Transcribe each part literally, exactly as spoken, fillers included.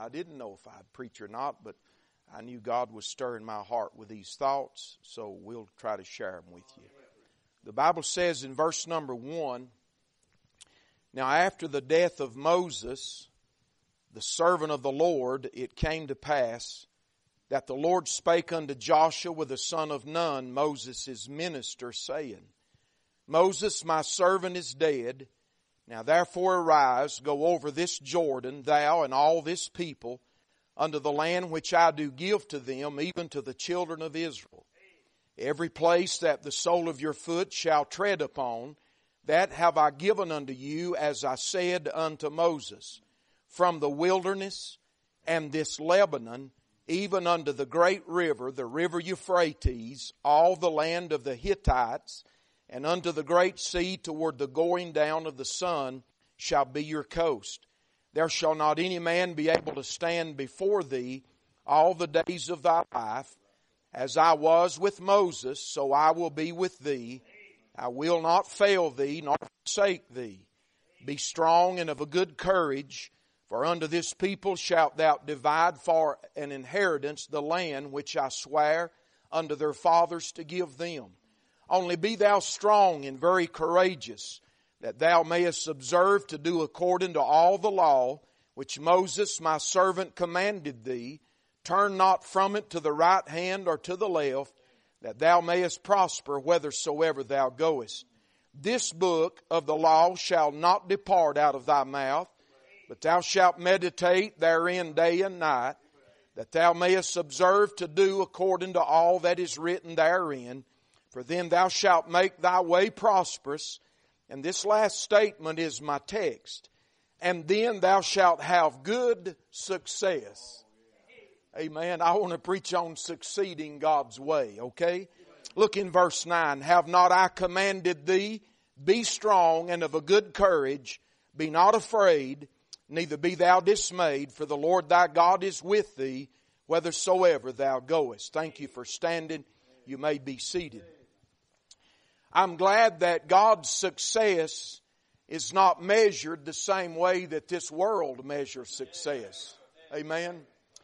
I didn't know if I'd preach or not, but I knew God was stirring my heart with these thoughts, so we'll try to share them with you. The Bible says in verse number one, "Now after the death of Moses, the servant of the Lord, it came to pass that the Lord spake unto Joshua the son of Nun, Moses' minister, saying, Moses, my servant, is dead. Now therefore arise, go over this Jordan, thou and all this people, unto the land which I do give to them, even to the children of Israel. Every place that the sole of your foot shall tread upon, that have I given unto you, as I said unto Moses, from the wilderness and this Lebanon, even unto the great river, the river Euphrates, all the land of the Hittites, and unto the great sea toward the going down of the sun shall be your coast. There shall not any man be able to stand before thee all the days of thy life. As I was with Moses, so I will be with thee. I will not fail thee, nor forsake thee. Be strong and of a good courage, for unto this people shalt thou divide for an inheritance the land which I sware unto their fathers to give them. Only be thou strong and very courageous, that thou mayest observe to do according to all the law which Moses my servant commanded thee. Turn not from it to the right hand or to the left, that thou mayest prosper whithersoever thou goest. This book of the law shall not depart out of thy mouth, but thou shalt meditate therein day and night, that thou mayest observe to do according to all that is written therein. For then thou shalt make thy way prosperous. And this last statement is my text. And then thou shalt have good success. Amen. I want to preach on succeeding God's way, okay? Look in verse nine. Have not I commanded thee? Be strong and of a good courage. Be not afraid, neither be thou dismayed, for the Lord thy God is with thee, whithersoever thou goest. Thank you for standing. You may be seated. I'm glad that God's success is not measured the same way that this world measures success. Amen.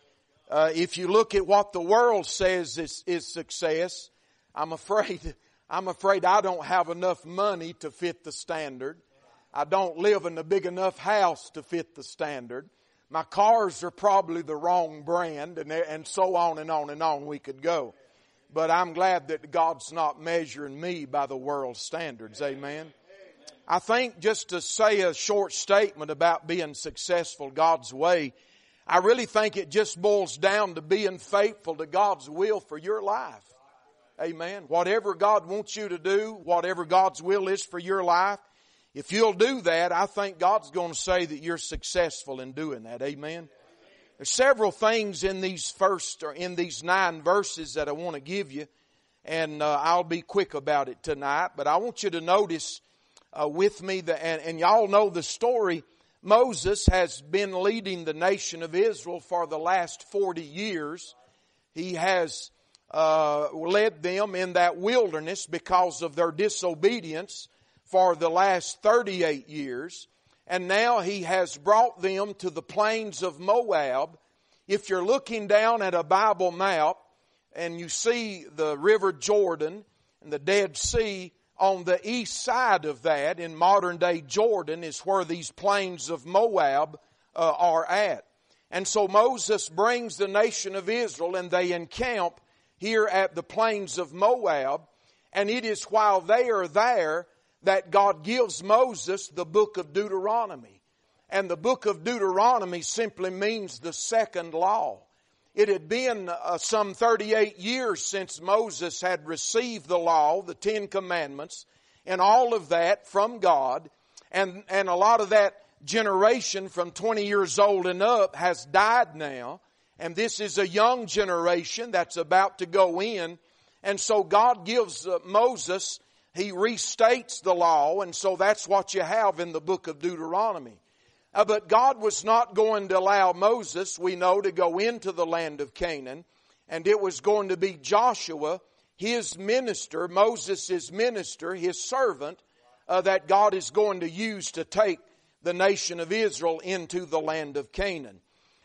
Uh, if you look at what the world says is, is success, I'm afraid, I'm afraid I don't have enough money to fit the standard. I don't live in a big enough house to fit the standard. My cars are probably the wrong brand, and, and so on and on and on we could go. But I'm glad that God's not measuring me by the world's standards. Amen. I think just to say a short statement about being successful God's way, I really think it just boils down to being faithful to God's will for your life. Amen. Whatever God wants you to do, whatever God's will is for your life, if you'll do that, I think God's going to say that you're successful in doing that. Amen. There's several things in these first or in these nine verses that I want to give you, and uh, I'll be quick about it tonight. But I want you to notice uh, with me that, and, and y'all know the story. Moses has been leading the nation of Israel for the last forty years. He has uh, led them in that wilderness because of their disobedience for the last thirty-eight years. And now he has brought them to the plains of Moab. If you're looking down at a Bible map and you see the river Jordan and the Dead Sea, on the east side of that, in modern day Jordan, is where these plains of Moab uh, are at. And so Moses brings the nation of Israel and they encamp here at the plains of Moab. And it is while they are there that God gives Moses the book of Deuteronomy. And the book of Deuteronomy simply means the second law. It had been uh, some thirty-eight years since Moses had received the law, the Ten Commandments, and all of that from God. And, and a lot of that generation from twenty years old and up has died now. And this is a young generation that's about to go in. And so God gives uh, Moses, he restates the law. And so that's what you have in the book of Deuteronomy. Uh, but God was not going to allow Moses, we know, to go into the land of Canaan. And it was going to be Joshua, his minister, Moses' minister, his servant, uh, that God is going to use to take the nation of Israel into the land of Canaan.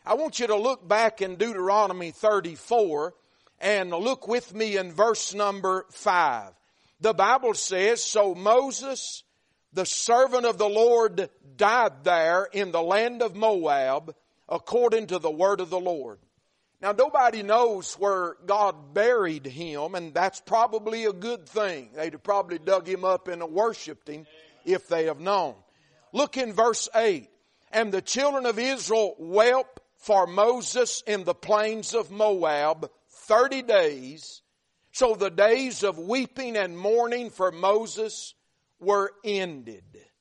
I want you to look back in Deuteronomy thirty-four and look with me in verse number five. The Bible says, so Moses, the servant of the Lord, died there in the land of Moab according to the word of the Lord. Now nobody knows where God buried him, and that's probably a good thing. They'd have probably dug him up and worshipped him if they have known. Look in verse eight. And the children of Israel wept for Moses in the plains of Moab thirty days. So the days of weeping and mourning for Moses were ended.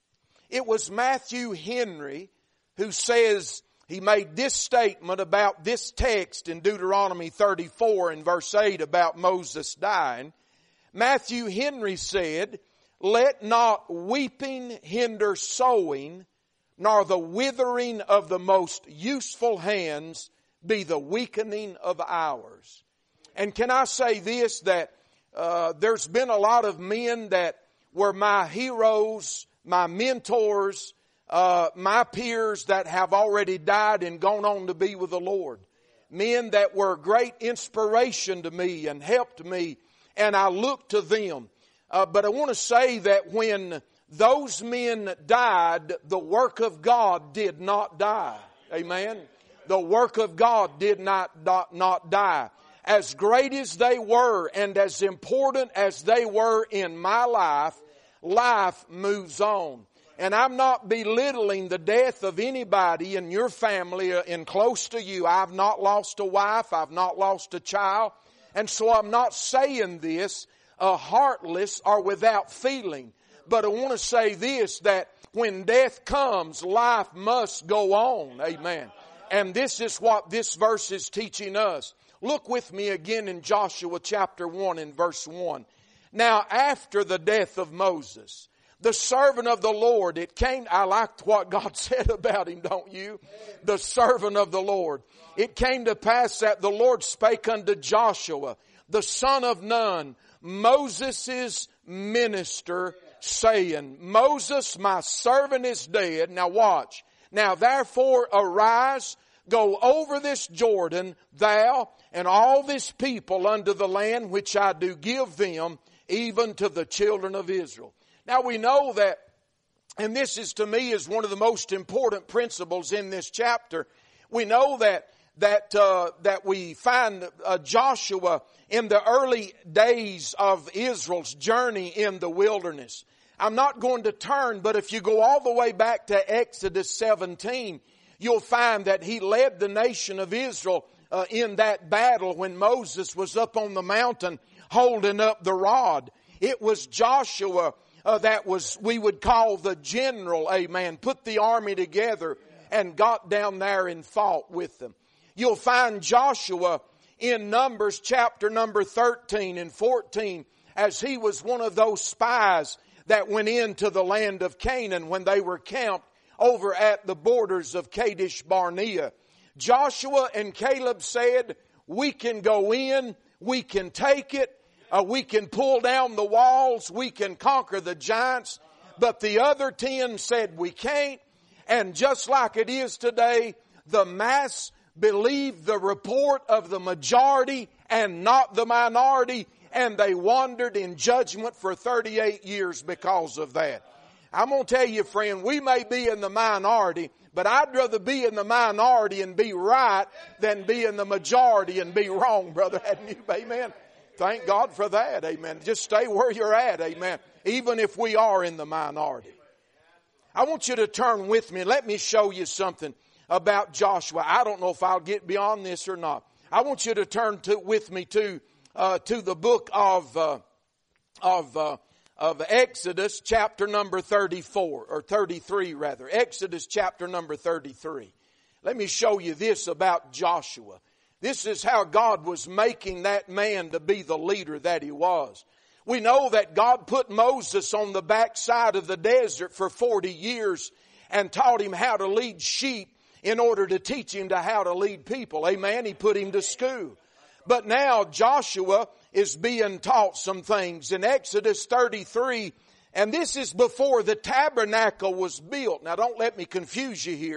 It was Matthew Henry who says, he made this statement about this text in Deuteronomy thirty-four and verse eight about Moses dying. Matthew Henry said, let not weeping hinder sowing, nor the withering of the most useful hands be the weakening of ours. And can I say this, that uh, there's been a lot of men that were my heroes, my mentors, uh, my peers that have already died and gone on to be with the Lord. Men that were great inspiration to me and helped me, and I look to them. Uh, but I want to say that when those men died, the work of God did not die. Amen. The work of God did not, not, not die. As great as they were and as important as they were in my life, life moves on. And I'm not belittling the death of anybody in your family and close to you. I've not lost a wife. I've not lost a child. And so I'm not saying this uh, heartless or without feeling. But I want to say this, that when death comes, life must go on. Amen. And this is what this verse is teaching us. Look with me again in Joshua chapter one and verse one. Now after the death of Moses, the servant of the Lord, it came, I liked what God said about him, don't you? The servant of the Lord. It came to pass that the Lord spake unto Joshua, the son of Nun, Moses' minister, saying, Moses, my servant is dead. Now watch. Now therefore arise, go over this Jordan, thou and all this people unto the land which I do give them, even to the children of Israel. Now we know that, and this is to me is one of the most important principles in this chapter. We know that that uh, that we find uh, Joshua in the early days of Israel's journey in the wilderness. I'm not going to turn, but if you go all the way back to Exodus seventeen, you'll find that he led the nation of Israel uh, in that battle when Moses was up on the mountain holding up the rod. It was Joshua uh, that was, we would call the general, amen, put the army together and got down there and fought with them. You'll find Joshua in Numbers chapter number thirteen and fourteen as he was one of those spies that went into the land of Canaan when they were camped over at the borders of Kadesh Barnea. Joshua and Caleb said, we can go in, we can take it, uh, we can pull down the walls, we can conquer the giants. But the other ten said we can't. And just like it is today, the mass believed the report of the majority and not the minority, and they wandered in judgment for thirty-eight years because of that. I'm going to tell you, friend, we may be in the minority, but I'd rather be in the minority and be right than be in the majority and be wrong, brother. Hadn't you? Amen. Thank God for that. Amen. Just stay where you're at. Amen. Even if we are in the minority. I want you to turn with me. Let me show you something about Joshua. I don't know if I'll get beyond this or not. I want you to turn to, with me to, uh, to the book of, uh, of, uh, of Exodus chapter number thirty-four, or thirty-three rather. Exodus chapter number thirty-three. Let me show you this about Joshua. This is how God was making that man to be the leader that he was. We know that God put Moses on the backside of the desert for forty years and taught him how to lead sheep in order to teach him to how to lead people. Amen. He put him to school. But now Joshua is being taught some things in Exodus thirty-three. And this is before the tabernacle was built. Now don't let me confuse you here.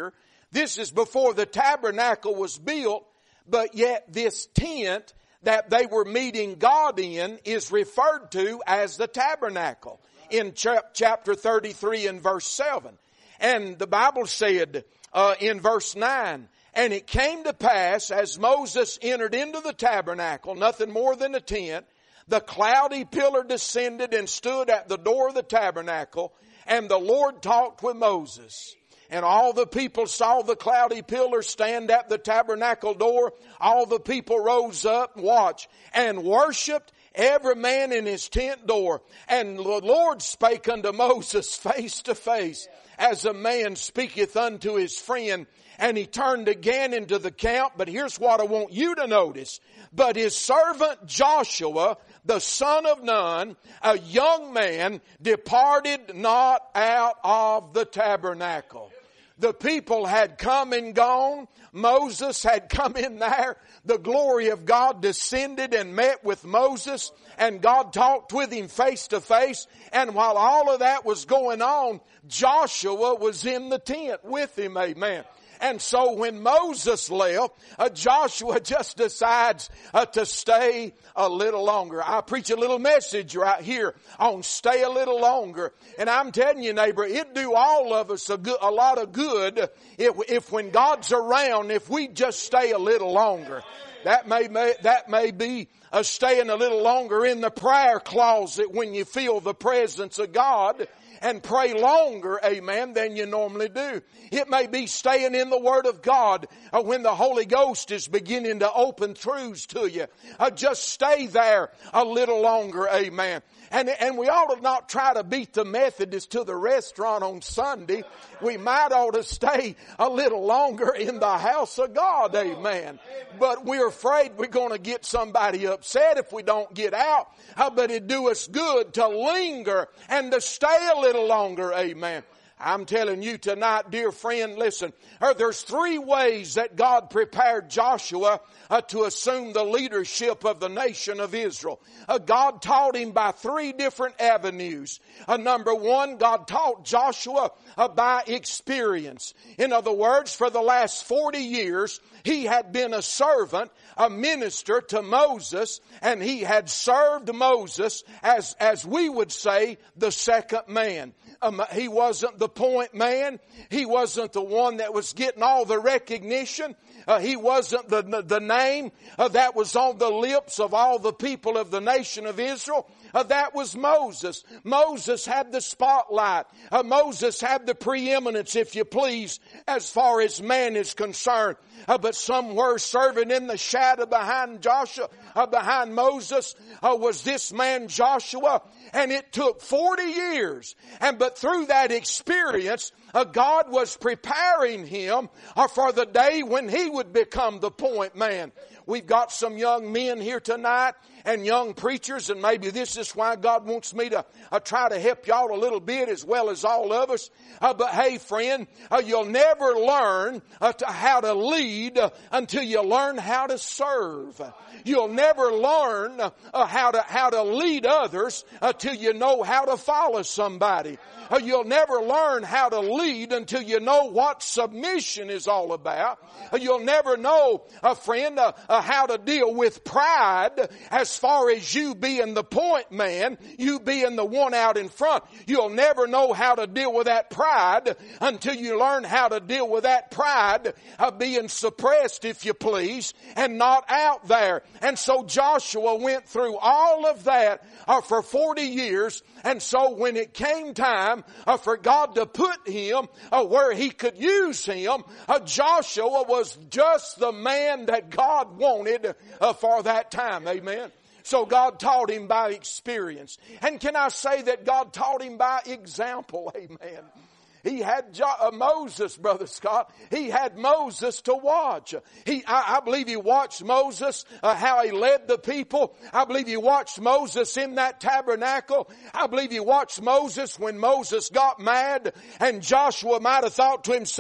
This is before the tabernacle was built, but yet this tent that they were meeting God in is referred to as the tabernacle in chapter thirty-three and verse seven. And the Bible said uh, in verse nine, and it came to pass as Moses entered into the tabernacle, nothing more than a tent, the cloudy pillar descended and stood at the door of the tabernacle, and the Lord talked with Moses. And all the people saw the cloudy pillar stand at the tabernacle door. All the people rose up and watched and worshiped, every man in his tent door. And the Lord spake unto Moses face to face, as a man speaketh unto his friend. And he turned again into the camp. But here's what I want you to notice. But his servant Joshua, the son of Nun, a young man, departed not out of the tabernacle. The people had come and gone. Moses had come in there. The glory of God descended and met with Moses, and God talked with him face to face. And while all of that was going on, Joshua was in the tent with him. Amen. And so when Moses left, uh, Joshua just decides uh, to stay a little longer. I preach a little message right here on stay a little longer. And I'm telling you, neighbor, it'd do all of us a, good, a lot of good if, if when God's around, if we just stay a little longer. That may, may that may be uh, staying a little longer in the prayer closet when you feel the presence of God, and pray longer, amen, than you normally do. It may be staying in the Word of God uh, when the Holy Ghost is beginning to open truths to you. Uh, just stay there a little longer, amen. And, and we ought to not try to beat the Methodists to the restaurant on Sunday. We might ought to stay a little longer in the house of God, amen. But we're afraid we're going to get somebody upset if we don't get out. Uh, but it'd do us good to linger and to stay a little longer, amen. I'm telling you tonight, dear friend, listen, uh, there's three ways that God prepared Joshua uh, to assume the leadership of the nation of Israel. Uh, God taught him by three different avenues. Uh, number one, God taught Joshua uh, by experience. In other words, for the last forty years, he had been a servant, a minister to Moses, and he had served Moses as, as we would say, the second man. Um, he wasn't the point man. He wasn't the one that was getting all the recognition. Uh, he wasn't the, the name uh, that was on the lips of all the people of the nation of Israel. Uh, that was Moses. Moses had the spotlight. Uh, Moses had the preeminence, if you please, as far as man is concerned. Uh, but somewhere serving in the shadow behind Joshua, uh, behind Moses, uh, was this man Joshua. And it took forty years. And but through that experience, uh, God was preparing him uh, for the day when he would become the point man. We've got some young men here tonight and young preachers, and maybe this is why God wants me to uh, try to help y'all a little bit as well as all of us. Uh, but hey, friend, uh, you'll never learn uh, to how to lead uh, until you learn how to serve. You'll never learn uh, how to how to lead others until you know how to follow somebody. Uh, you'll never learn how to lead until you know what submission is all about. Uh, you'll never know, uh, friend, uh, uh, how to deal with pride as far as you being the point man, you being the one out in front. You'll never know how to deal with that pride until you learn how to deal with that pride uh, being suppressed, if you please, and not out there. And so Joshua went through all of that uh, for forty years. And so when it came time uh, for God to put him uh, where he could use him, uh, Joshua was just the man that God wanted uh, for that time. Amen. So God taught him by experience. And can I say that God taught him by example? Amen. He had jo- uh, Moses, Brother Scott. He had Moses to watch. He, I, I believe he watched Moses, uh, how he led the people. I believe he watched Moses in that tabernacle. I believe he watched Moses when Moses got mad, and Joshua might have thought to himself,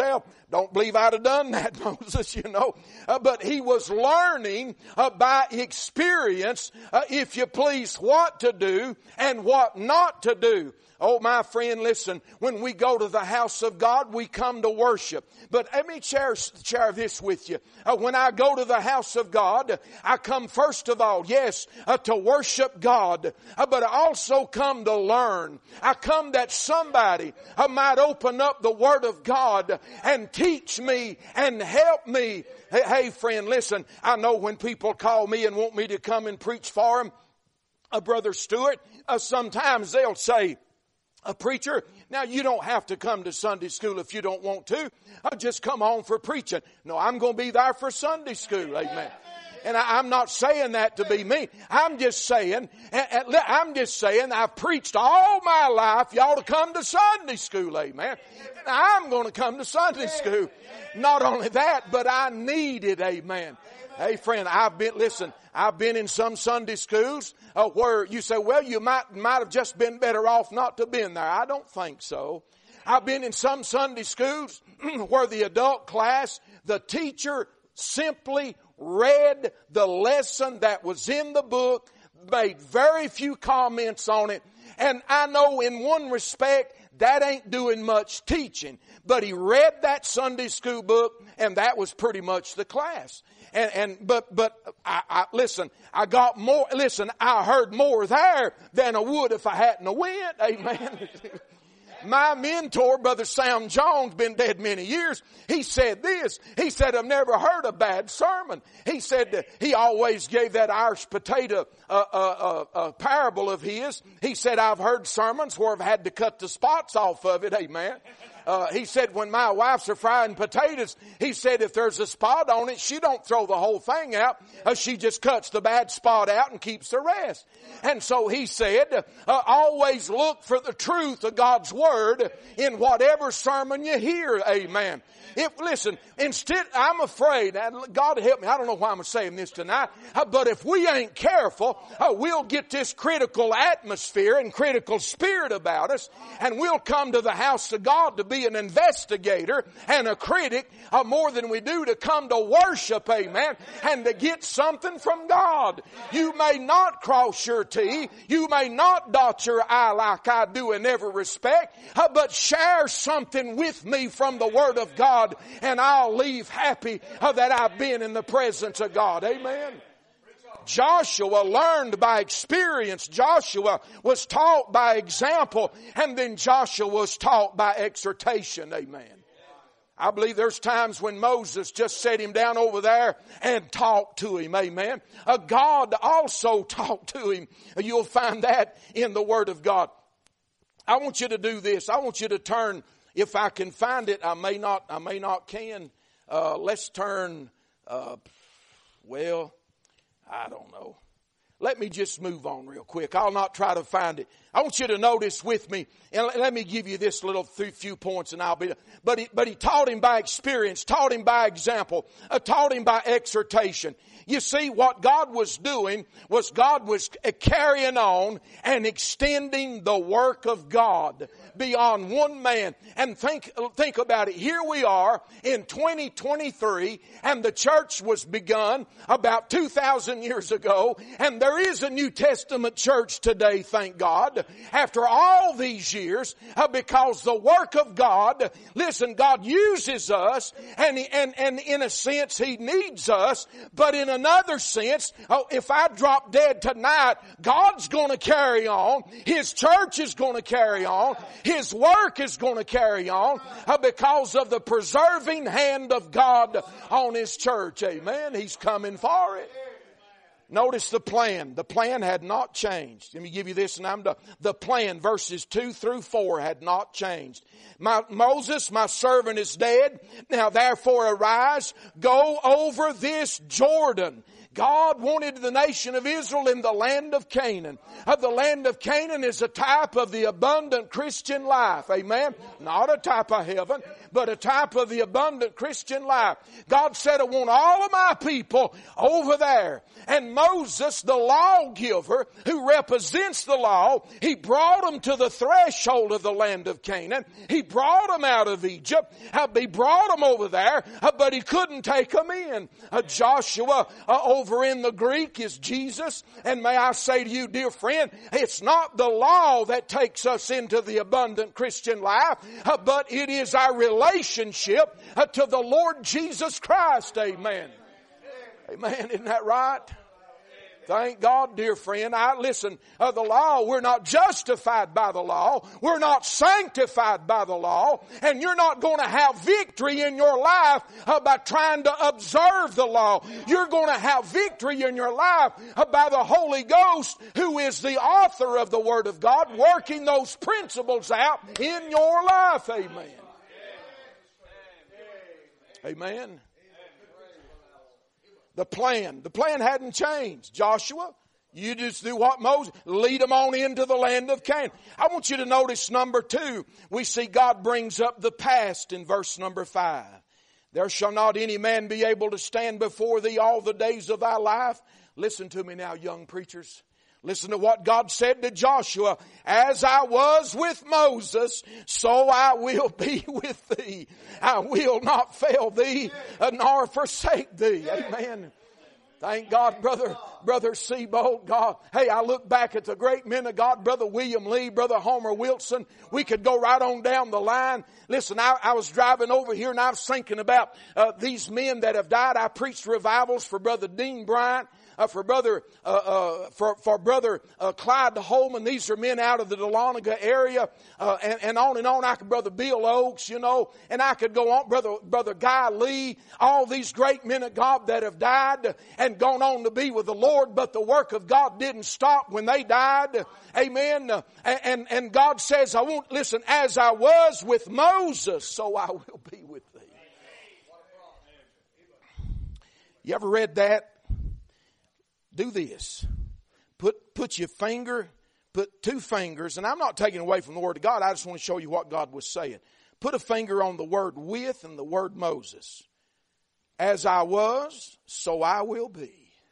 Don't believe I'd have done that, Moses, you know. Uh, but he was learning uh, by experience, uh, if you please, what to do and what not to do. Oh, my friend, listen, when we go to the house of God, we come to worship. But let me share, share this with you. Uh, when I go to the house of God, I come first of all, yes, uh, to worship God, uh, but I also come to learn. I come that somebody uh, might open up the Word of God and teach me and help me. Hey, hey, friend, listen, I know when people call me and want me to come and preach for them, uh, Brother Stewart, uh, sometimes they'll say, a preacher, now you don't have to come to Sunday school if you don't want to. I'll just come on for preaching. No, I'm going to be there for Sunday school. Amen. And I, I'm not saying that to be mean. I'm just saying, and, and I'm just saying I've preached all my life. You ought to come to Sunday school. Amen. And I'm going to come to Sunday school. Not only that, but I need it. Amen. Hey friend, I've been, listen, I've been in some Sunday schools uh, where you say, well, you might, might have just been better off not to have been there. I don't think so. I've been in some Sunday schools where the adult class, the teacher simply read the lesson that was in the book, made very few comments on it. And I know in one respect, that ain't doing much teaching. But he read that Sunday school book, and that was pretty much the class. And, and, but, but, I, I, listen, I got more, listen, I heard more there than I would if I hadn't went. Amen. My mentor, Brother Sam Jones, been dead many years. He said this. He said, I've never heard a bad sermon. He said that he always gave that Irish potato uh, uh, uh, uh, parable of his. He said, I've heard sermons where I've had to cut the spots off of it. Amen. Uh, he said, when my wife's are frying potatoes, he said, if there's a spot on it, she don't throw the whole thing out. Uh, she just cuts the bad spot out and keeps the rest. And so he said, uh, always look for the truth of God's Word in whatever sermon you hear. Amen. If, listen, instead, I'm afraid, God help me, I don't know why I'm saying this tonight, uh, but if we ain't careful, uh, we'll get this critical atmosphere and critical spirit about us, and we'll come to the house of God to be an investigator and a critic uh, more than we do to come to worship, amen, and to get something from God. You may not cross your T, you may not dot your I like I do in every respect, uh, but share something with me from the Word of God, and I'll leave happy uh, that I've been in the presence of God. Amen. Joshua learned by experience. Joshua was taught by example. And then Joshua was taught by exhortation. Amen. I believe there's times when Moses just set him down over there and talked to him. Amen. Uh, God also talked to him. You'll find that in the Word of God. I want you to do this. I want you to turn, if I can find it, I may not, I may not can. Uh, let's turn, uh, well, I don't know. Let me just move on real quick. I'll not try to find it. I want you to notice with me, and let me give you this little few points and I'll be, but he, but he taught him by experience, taught him by example, uh, taught him by exhortation. You see, what God was doing was God was carrying on and extending the work of God beyond one man. And think, think about it. Here we are in twenty twenty-three, and the church was begun about two thousand years ago, and there is a New Testament church today, thank God, after all these years, uh, because the work of God, listen, God uses us, and, he, and, and in a sense He needs us, but in another sense, oh, if I drop dead tonight, God's going to carry on. His church is going to carry on. His work is going to carry on uh, because of the preserving hand of God on His church. Amen. He's coming for it. Notice the plan. The plan had not changed. Let me give you this and I'm done. The plan, verses two through four, had not changed. My, Moses, my servant, is dead. Now therefore arise, go over this Jordan. God wanted the nation of Israel in the land of Canaan. Uh, the land of Canaan is a type of the abundant Christian life. Amen? Not a type of heaven, but a type of the abundant Christian life. God said, I want all of my people over there. And Moses, the lawgiver who represents the law, he brought them to the threshold of the land of Canaan. He brought them out of Egypt. Uh, he brought them over there, uh, but he couldn't take them in. Uh, Joshua uh, over in the Greek is Jesus. And may I say to you, dear friend, it's not the law that takes us into the abundant Christian life, uh, but it is our relationship uh, to the Lord Jesus Christ. Amen. Amen. Isn't that right? Thank God, dear friend. I listen, uh, the law, we're not justified by the law. We're not sanctified by the law. And you're not going to have victory in your life uh, by trying to observe the law. You're going to have victory in your life uh, by the Holy Ghost, who is the author of the Word of God, working those principles out in your life. Amen. Amen. The plan. The plan hadn't changed. Joshua, you just do what Moses, lead them on into the land of Canaan. I want you to notice number two. We see God brings up the past in verse number five. There shall not any man be able to stand before thee all the days of thy life. Listen to me now, young preachers. Listen to what God said to Joshua. As I was with Moses, so I will be with thee. I will not fail thee, nor forsake thee. Amen. Thank God, brother, brother Seabold. God, hey, I look back at the great men of God, brother William Lee, brother Homer Wilson. We could go right on down the line. Listen, I, I was driving over here and I was thinking about uh, these men that have died. I preached revivals for brother Dean Bryant. Uh, for brother, uh, uh, for, for brother, uh, Clyde Holman. These are men out of the Dahlonega area, uh, and, and on and on. I could, brother Bill Oakes, you know, and I could go on, brother, brother Guy Lee, all these great men of God that have died and gone on to be with the Lord, but the work of God didn't stop when they died. Amen. Uh, and, and God says, I won't listen, as I was with Moses, so I will be with thee. You ever read that? Do this. Put, put your finger, put two fingers, and I'm not taking away from the Word of God. I just want to show you what God was saying. Put a finger on the word with and the word Moses. As I was, so I will be.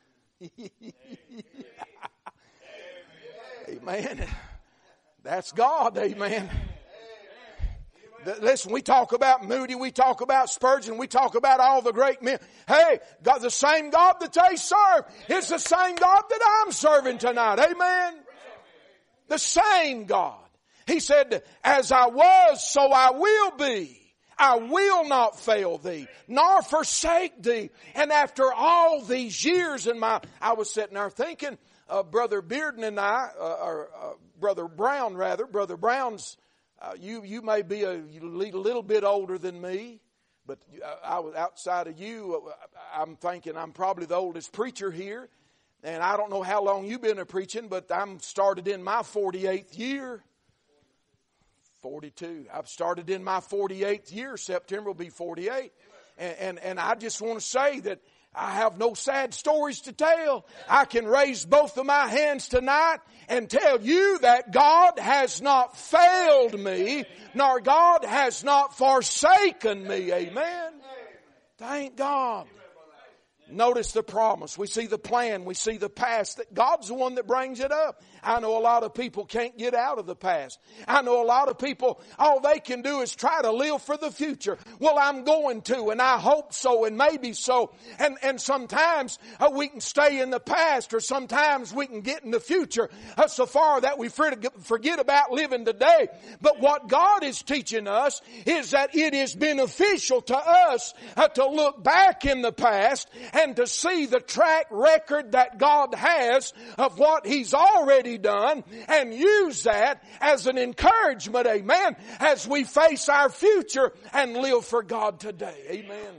Amen. That's God. Amen. Listen, we talk about Moody, we talk about Spurgeon, we talk about all the great men. Hey, God, the same God that they serve is the same God that I'm serving tonight. Amen. The same God. He said, as I was, so I will be. I will not fail thee, nor forsake thee. And after all these years in my, I was sitting there thinking, uh, Brother Bearden and I, uh, or uh, Brother Brown rather, Brother Brown's, Uh, you you may be a, a little bit older than me, but I, I was outside of you. I'm thinking I'm probably the oldest preacher here, and I don't know how long you've been a preaching, but I'm started in my forty-eighth year. forty-two. I've started in my forty-eighth year. September will be forty-eight, and and, and I just want to say that I have no sad stories to tell. I can raise both of my hands tonight and tell you that God has not failed me, nor God has not forsaken me. Amen. Thank God. Notice the promise. We see the plan. We see the past. That God's the one that brings it up. I know a lot of people can't get out of the past. I know a lot of people, all they can do is try to live for the future. Well, I'm going to, and I hope so, and maybe so. And, and sometimes uh, we can stay in the past, or sometimes we can get in the future uh, so far that we forget about living today. But what God is teaching us is that it is beneficial to us uh, to look back in the past and to see the track record that God has of what He's already done, and use that as an encouragement, amen, as we face our future and live for God today. Amen.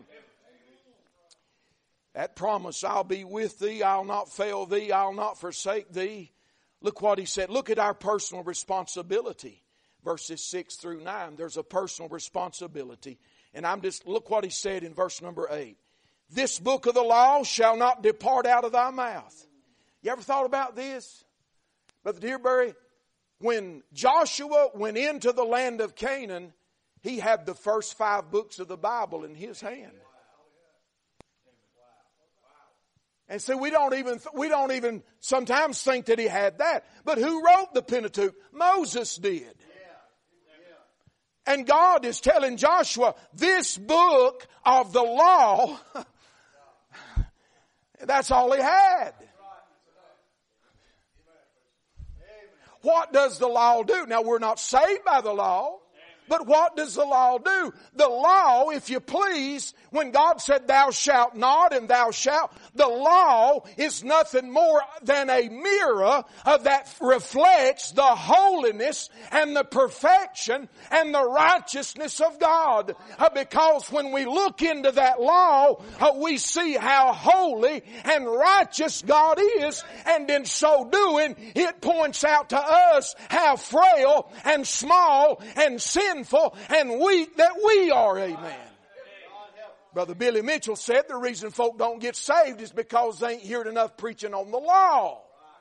That promise, I'll be with thee, I'll not fail thee, I'll not forsake thee. Look what He said. Look at our personal responsibility. Verses six through nine, there's a personal responsibility. And I'm just, look what He said in verse number eight. this book of the law shall not depart out of thy mouth. You ever thought about this? Brother Dearberry, when Joshua went into the land of Canaan, he had the first five books of the Bible in his hand. And so we don't even, we don't even sometimes think that he had that. But who wrote the Pentateuch? Moses did. And God is telling Joshua, this book of the law, that's all he had. What does the law do? Now, we're not saved by the law. But what does the law do? The law, if you please, when God said thou shalt not and thou shalt, the law is nothing more than a mirror of that reflects the holiness and the perfection and the righteousness of God. Uh, because when we look into that law, uh, we see how holy and righteous God is, and in so doing, it points out to us how frail and small and sinful and weak that we are. Amen. Brother Billy Mitchell said the reason folk don't get saved is because they ain't heard enough preaching on the law.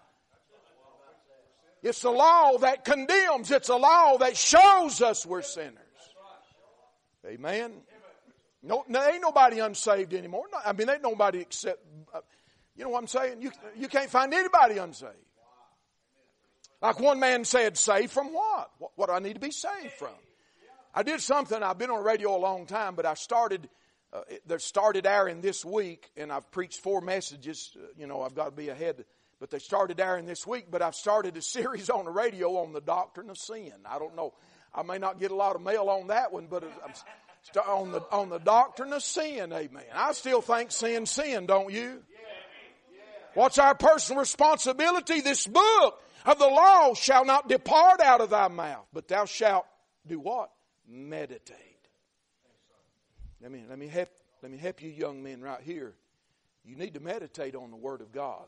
It's the law that condemns. It's a law that shows us we're sinners. Amen. No, ain't nobody unsaved anymore. I mean, ain't nobody except, uh, you know what I'm saying? You, you can't find anybody unsaved. Like one man said, saved from what? What, what do I need to be saved from? I did something. I've been on radio a long time, but I started, uh, they started airing this week, and I've preached four messages. Uh, you know, I've got to be ahead, but they started airing this week. But I've started a series on the radio on the doctrine of sin. I don't know. I may not get a lot of mail on that one, but I'm st- on the on the doctrine of sin. Amen. I still think sin, sin, don't you? What's our personal responsibility? This book of the law shall not depart out of thy mouth, but thou shalt do what? Meditate. Let me, let me help, let me help you young men right here. You need to meditate on the Word of God.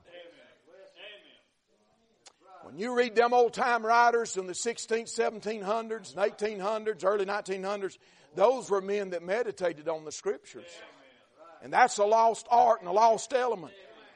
When you read them old time writers in the sixteenth, seventeen hundreds, and eighteen hundreds, early nineteen hundreds, those were men that meditated on the Scriptures. And that's a lost art and a lost element.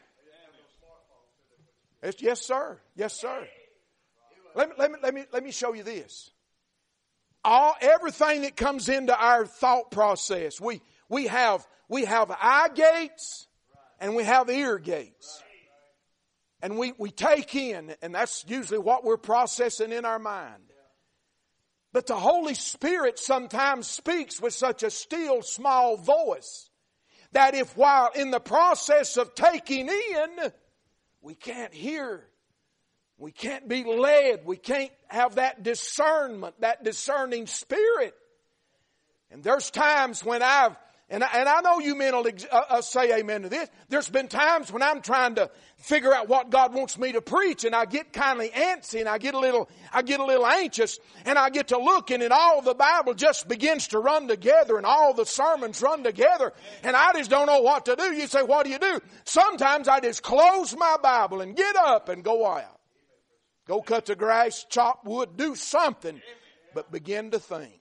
It's, yes, sir. Yes, sir. Let me, let me, let me, let me show you this. All, everything that comes into our thought process, we, we have, we have eye gates and we have ear gates. And we, we take in, and that's usually what we're processing in our mind. But the Holy Spirit sometimes speaks with such a still, small voice that if while in the process of taking in, we can't hear, we can't be led, we can't have that discernment, that discerning spirit. And there's times when I've, and I, and I know you men will uh, say amen to this. There's been times when I'm trying to figure out what God wants me to preach, and I get kind of antsy, and I get a little, I get a little anxious, and I get to looking, and all the Bible just begins to run together, and all the sermons run together, and I just don't know what to do. You say, what do you do? Sometimes I just close my Bible and get up and go out. Go cut the grass, chop wood, do something, but begin to think.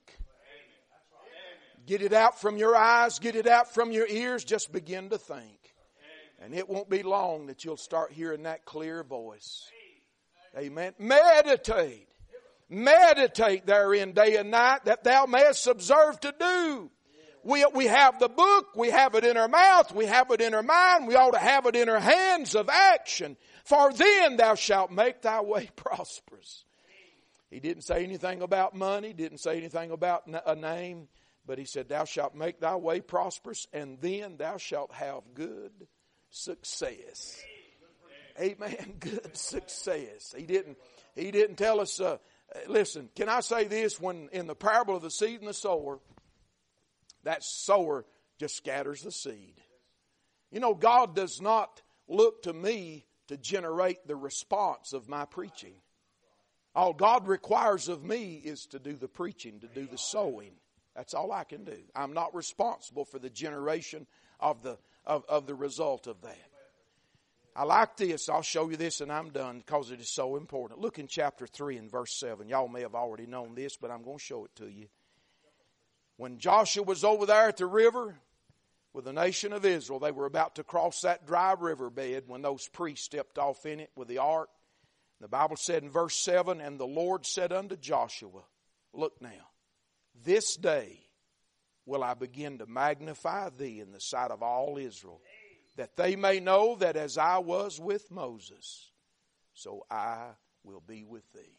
Get it out from your eyes, get it out from your ears, just begin to think. And it won't be long that you'll start hearing that clear voice. Amen. Meditate. Meditate therein day and night, that thou mayest observe to do. We, we have the book, we have it in our mouth, we have it in our mind, we ought to have it in our hands of action. For then thou shalt make thy way prosperous. He didn't say anything about money, didn't say anything about a name. But he said, thou shalt make thy way prosperous, and then thou shalt have good success. Amen. Good success. He didn't, he didn't tell us, uh, listen, can I say this? When in the parable of the seed and the sower, that sower just scatters the seed. You know, God does not look to me to generate the response of my preaching. All God requires of me is to do the preaching, to do the sowing. That's all I can do. I'm not responsible for the generation of the of, of the result of that. I like this. I'll show you this and I'm done because it is so important. Look in chapter three and verse seven. Y'all may have already known this, but I'm going to show it to you. When Joshua was over there at the river, with the nation of Israel. They were about to cross that dry riverbed when those priests stepped off in it with the ark. The Bible said in verse seven, and the Lord said unto Joshua, look now, this day will I begin to magnify thee in the sight of all Israel, that they may know that as I was with Moses, so I will be with thee.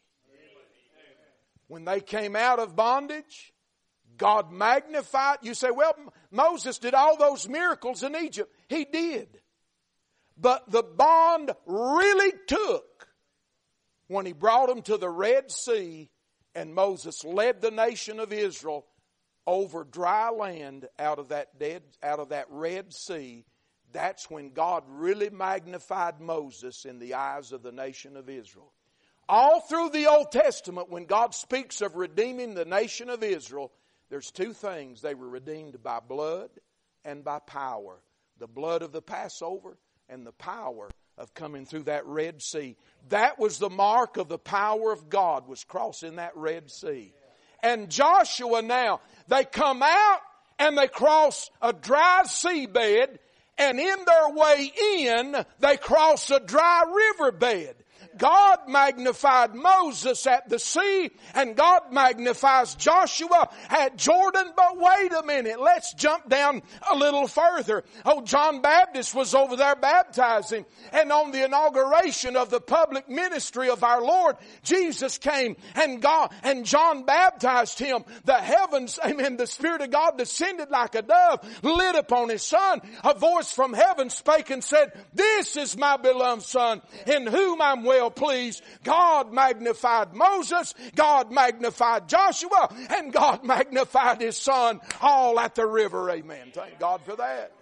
When they came out of bondage, God magnified. You say, well, Moses did all those miracles in Egypt. He did. But the bond really took when He brought them to the Red Sea and Moses led the nation of Israel over dry land out of that dead, out of that Red Sea. That's when God really magnified Moses in the eyes of the nation of Israel. All through the Old Testament, when God speaks of redeeming the nation of Israel, there's two things. They were redeemed by blood and by power. The blood of the Passover and the power of coming through that Red Sea. That was the mark of the power of God, was crossing that Red Sea. And Joshua now, they come out and they cross a dry seabed, and in their way in, they cross a dry riverbed. God magnified Moses at the sea, and God magnifies Joshua at Jordan. But wait a minute, let's jump down a little further. Oh, John Baptist was over there baptizing, and on the inauguration of the public ministry of our Lord, Jesus came and God and John baptized him. The heavens, amen, the Spirit of God descended like a dove, lit upon His Son. A voice from heaven spake and said, this is my beloved Son, in whom I'm well pleased. God magnified Moses, God magnified Joshua, and God magnified His Son all at the river. Amen. Thank God for that.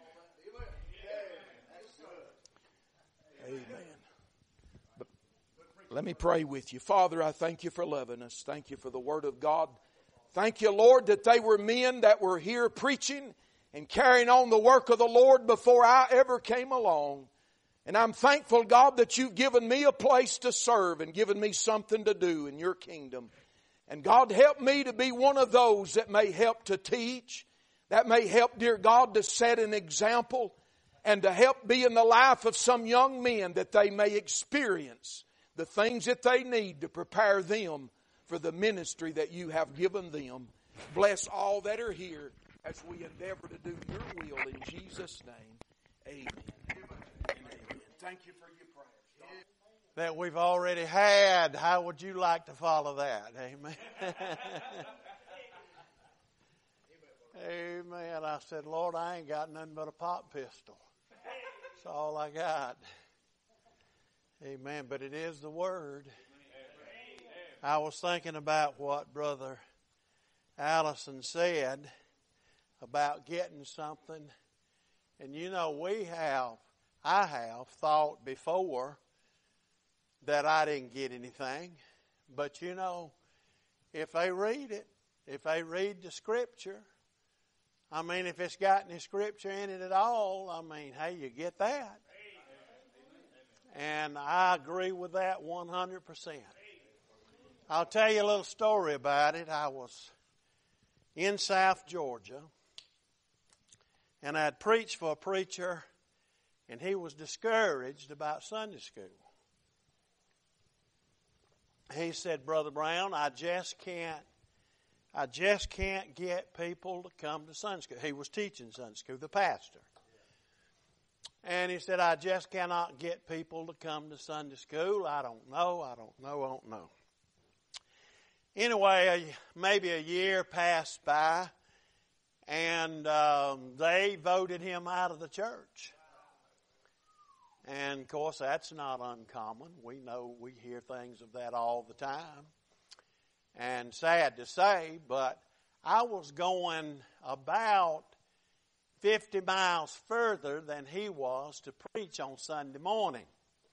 Amen. But let me pray with you. Father, I thank You for loving us. Thank You for the Word of God. Thank You, Lord, that they were men that were here preaching and carrying on the work of the Lord before I ever came along. And I'm thankful, God, that You've given me a place to serve and given me something to do in Your kingdom. And God, help me to be one of those that may help to teach, that may help, dear God, to set an example, and to help be in the life of some young men that they may experience the things that they need to prepare them for the ministry that You have given them. Bless all that are here as we endeavor to do Your will in Jesus' name. Amen. Thank you for your prayers. That we've already had. How would you like to follow that? Amen. Amen. I said, Lord, I ain't got nothing but a pop pistol. That's all I got. Amen. But it is the Word. I was thinking about what Brother Allison said about getting something. And you know, we have I have thought before that I didn't get anything. But you know, if they read it, if they read the Scripture, I mean, if it's got any Scripture in it at all, I mean, hey, you get that. And I agree with that one hundred percent. I'll tell you a little story about it. I was in South Georgia, and I'd preached for a preacher, and he was discouraged about Sunday school. He said, Brother Brown, I just can't, I just can't get people to come to Sunday school. He was teaching Sunday school, the pastor. And he said, I just cannot get people to come to Sunday school. I don't know, I don't know, I don't know. Anyway, maybe a year passed by, and um, they voted him out of the church. And, of course, that's not uncommon. We know, we hear things of that all the time. And sad to say, but I was going about fifty miles further than he was to preach on Sunday morning.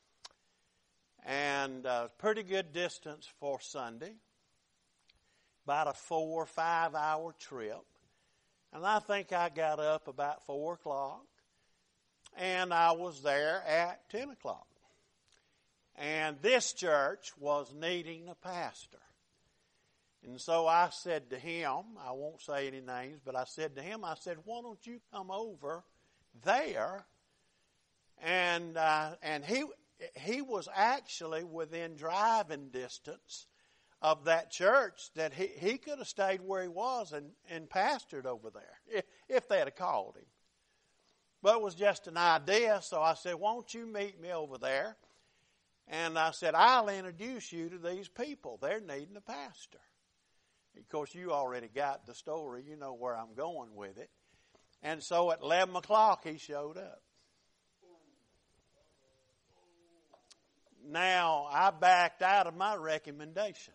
And a pretty good distance for Sunday. About a four or five hour trip. And I think I got up about four o'clock. And I was there at ten o'clock. And this church was needing a pastor. And so I said to him, I won't say any names, but I said to him, I said, why don't you come over there? And uh, and he he was actually within driving distance of that church, that he, he could have stayed where he was and, and pastored over there if, if they'd have called him. But it was just an idea, so I said, won't you meet me over there? And I said, I'll introduce you to these people. They're needing a pastor. Of course, you already got the story. You know where I'm going with it. And so at eleven o'clock, he showed up. Now, I backed out of my recommendation.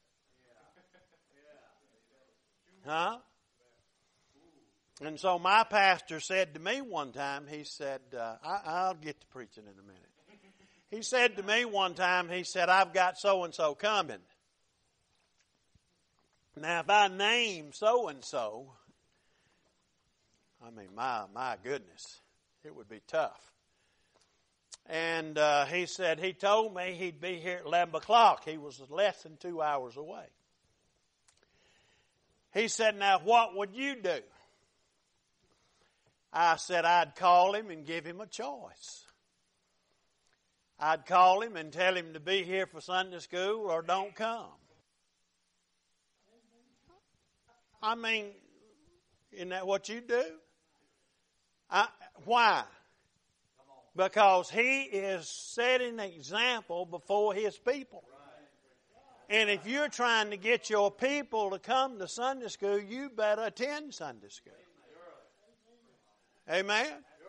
Huh? And so my pastor said to me one time, he said, uh, I, I'll get to preaching in a minute. He said to me one time, he said, I've got so-and-so coming. Now, if I name so-and-so, I mean, my, my goodness, it would be tough. And uh, he said, he told me he'd be here at eleven o'clock. He was less than two hours away. He said, now what would you do? I said, I'd call him and give him a choice. I'd call him and tell him to be here for Sunday school or don't come. I mean, isn't that what you do? I, why? Because he is setting an example before his people. And if you're trying to get your people to come to Sunday school, you better attend Sunday school. Amen?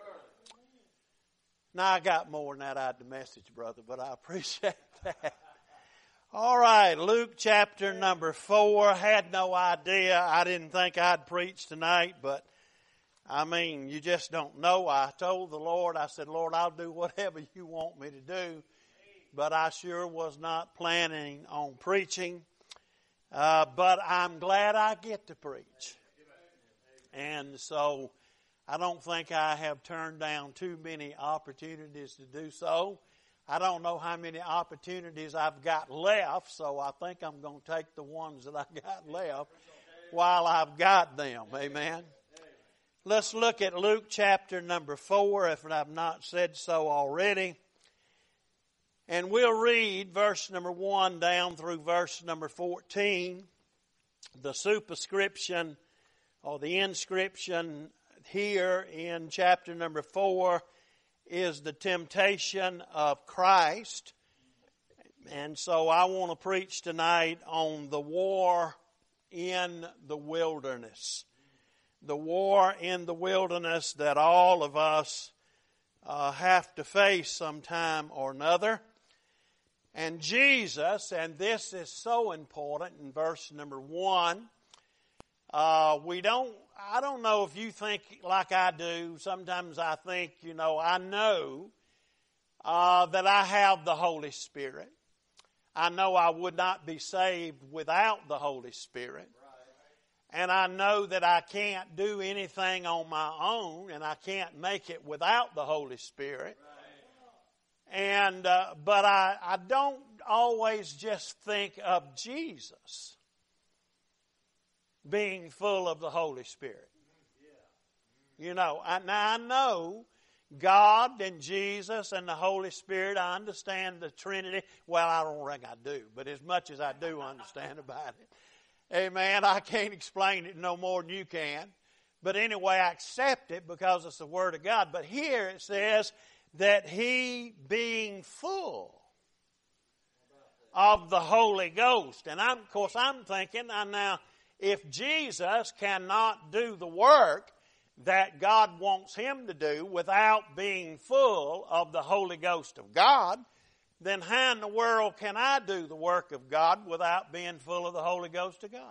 Now, I got more than that out of the message, brother, but I appreciate that. All right, Luke chapter number four. Had no idea. I didn't think I'd preach tonight, but I mean, you just don't know. I told the Lord, I said, Lord, I'll do whatever you want me to do. But I sure was not planning on preaching. Uh, but I'm glad I get to preach. And so I don't think I have turned down too many opportunities to do so. I don't know how many opportunities I've got left, so I think I'm going to take the ones that I got left while I've got them. Amen. Let's look at Luke chapter number four, if I've not said so already. And we'll read verse number one down through verse number fourteen. The superscription or the inscription here in chapter number four is the temptation of Christ. And so I want to preach tonight on the war in the wilderness. The war in the wilderness that all of us uh, have to face sometime or another. And Jesus, and this is so important in verse number one, uh, we don't, I don't know if you think like I do. Sometimes I think, you know, I know uh, that I have the Holy Spirit. I know I would not be saved without the Holy Spirit. And I know that I can't do anything on my own, and I can't make it without the Holy Spirit. And uh, but I, I don't always just think of Jesus being full of the Holy Spirit. You know, I, now I know God and Jesus and the Holy Spirit, I understand the Trinity. Well, I don't think I do, but as much as I do understand about it. Amen. I can't explain it no more than you can. But anyway, I accept it because it's the Word of God. But here it says that He being full of the Holy Ghost. And I'm, of course, I'm thinking, now, if Jesus cannot do the work that God wants Him to do without being full of the Holy Ghost of God, then how in the world can I do the work of God without being full of the Holy Ghost of God?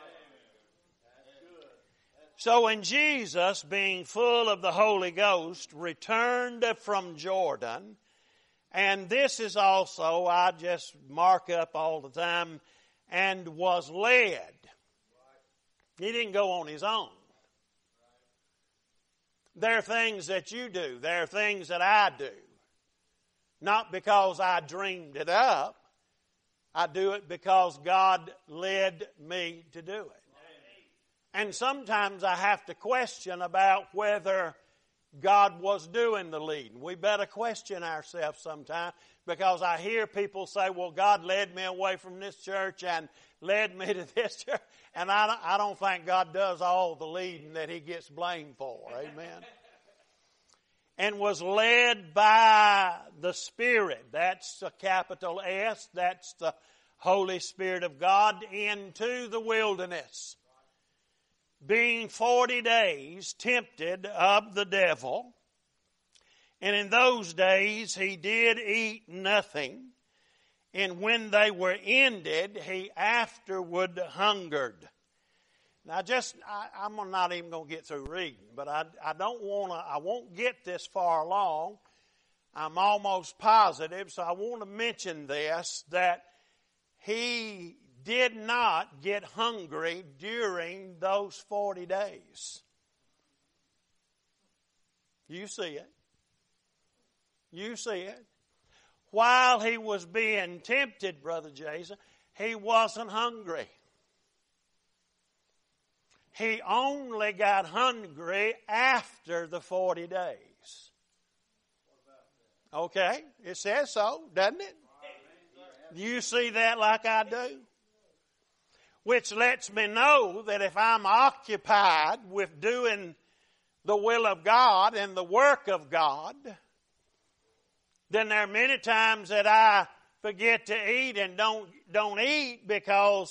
So when Jesus, being full of the Holy Ghost, returned from Jordan, and this is also, I just mark up all the time, and was led. He didn't go on his own. There are things that you do. There are things that I do. Not because I dreamed it up, I do it because God led me to do it. And sometimes I have to question about whether God was doing the leading. We better question ourselves sometimes, because I hear people say, well, God led me away from this church and led me to this church. And I don't, I don't think God does all the leading that He gets blamed for. Amen. And was led by the Spirit. That's a capital S. That's the Holy Spirit of God into the wilderness. Being forty days tempted of the devil. And in those days he did eat nothing. And when they were ended, he afterward hungered. Now, just I, I'm not even going to get through reading, but I, I don't want to. I won't get this far along. I'm almost positive, so I want to mention this, that he did not get hungry during those forty days. You see it. You see it. While he was being tempted, Brother Jason, he wasn't hungry. He only got hungry after the forty days. Okay, it says so, doesn't it? You see that like I do? Which lets me know that if I'm occupied with doing the will of God and the work of God, then there are many times that I forget to eat and don't, don't eat because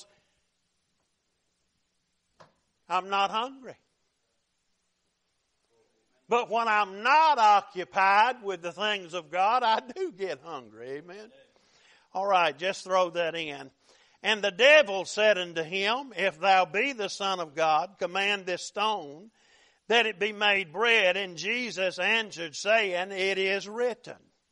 I'm not hungry. But when I'm not occupied with the things of God, I do get hungry. Amen. All right, just throw that in. And the devil said unto him, If thou be the Son of God, command this stone that it be made bread. And Jesus answered, saying, It is written,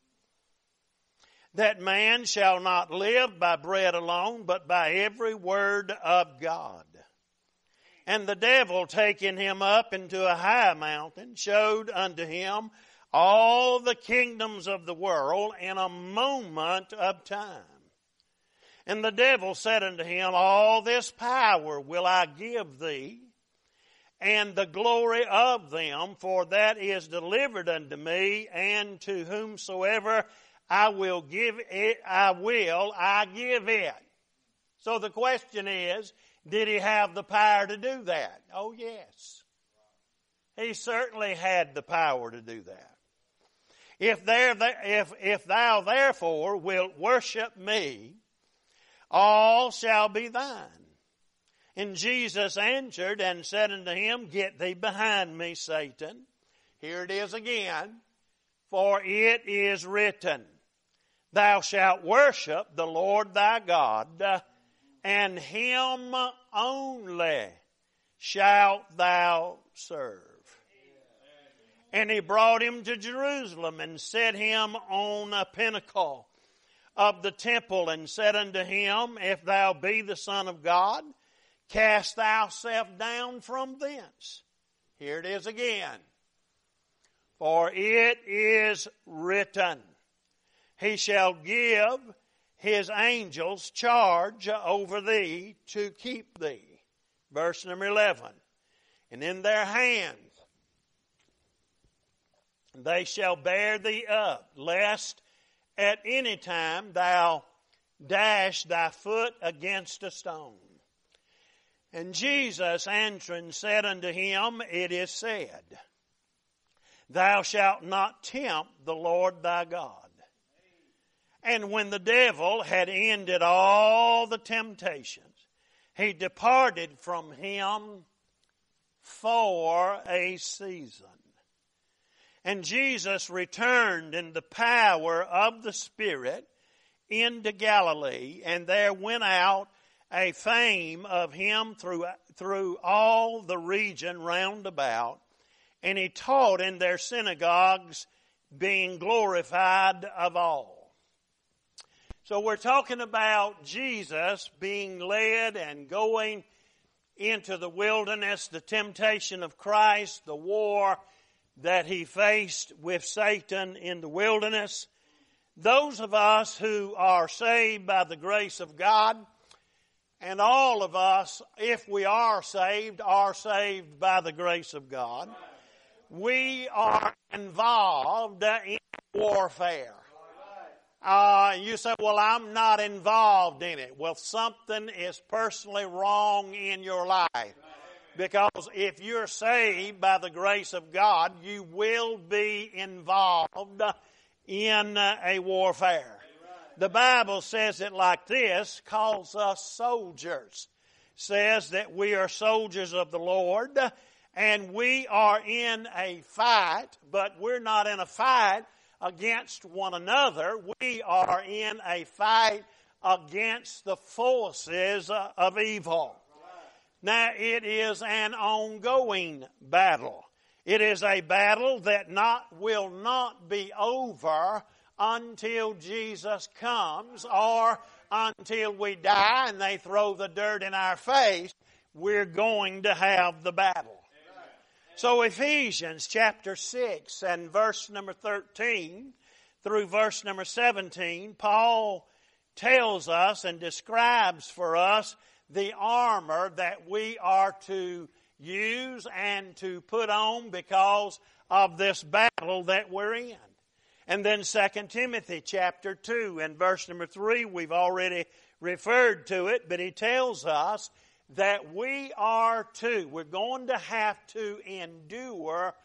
that man shall not live by bread alone, but by every word of God. And the devil, taking him up into a high mountain, showed unto him all the kingdoms of the world in a moment of time. And the devil said unto him, All this power will I give thee, and the glory of them, for that is delivered unto me, and to whomsoever I will give it, I will, I give it. So the question is, did he have the power to do that? Oh, yes. He certainly had the power to do that. If, there, if, if thou therefore wilt worship me, all shall be thine. And Jesus answered and said unto him, Get thee behind me, Satan. Here it is again. For it is written, Thou shalt worship the Lord thy God, and him only shalt thou serve. And he brought him to Jerusalem and set him on a pinnacle of the temple and said unto him, If thou be the Son of God, cast thyself down from thence. Here it is again. For it is written, He shall give His angels charge over thee to keep thee. Verse number eleven. And in their hands they shall bear thee up, lest at any time thou dash thy foot against a stone. And Jesus answering said unto him, It is said, Thou shalt not tempt the Lord thy God. And when the devil had ended all the temptations, he departed from him for a season. And Jesus returned in the power of the Spirit into Galilee, and there went out a fame of him through, through all the region round about, and he taught in their synagogues, being glorified of all. So we're talking about Jesus being led and going into the wilderness, the temptation of Christ, the war that he faced with Satan in the wilderness, those of us who are saved by the grace of God, and all of us, if we are saved, are saved by the grace of God, we are involved in warfare. Uh, you say, well, I'm not involved in it. Well, something is personally wrong in your life. Because if you're saved by the grace of God, you will be involved in a warfare. The Bible says it like this, calls us soldiers. Says that we are soldiers of the Lord, and we are in a fight, but we're not in a fight against one another. We are in a fight against the forces of evil. Now, it is an ongoing battle. It is a battle that not will not be over until Jesus comes or until we die and they throw the dirt in our face. We're going to have the battle. So Ephesians chapter six and verse number thirteen through verse number seventeen, Paul tells us and describes for us the armor that we are to use and to put on because of this battle that we're in. And then Second Timothy chapter two and verse number three, we've already referred to it, but he tells us that we are to, we're going to have to endure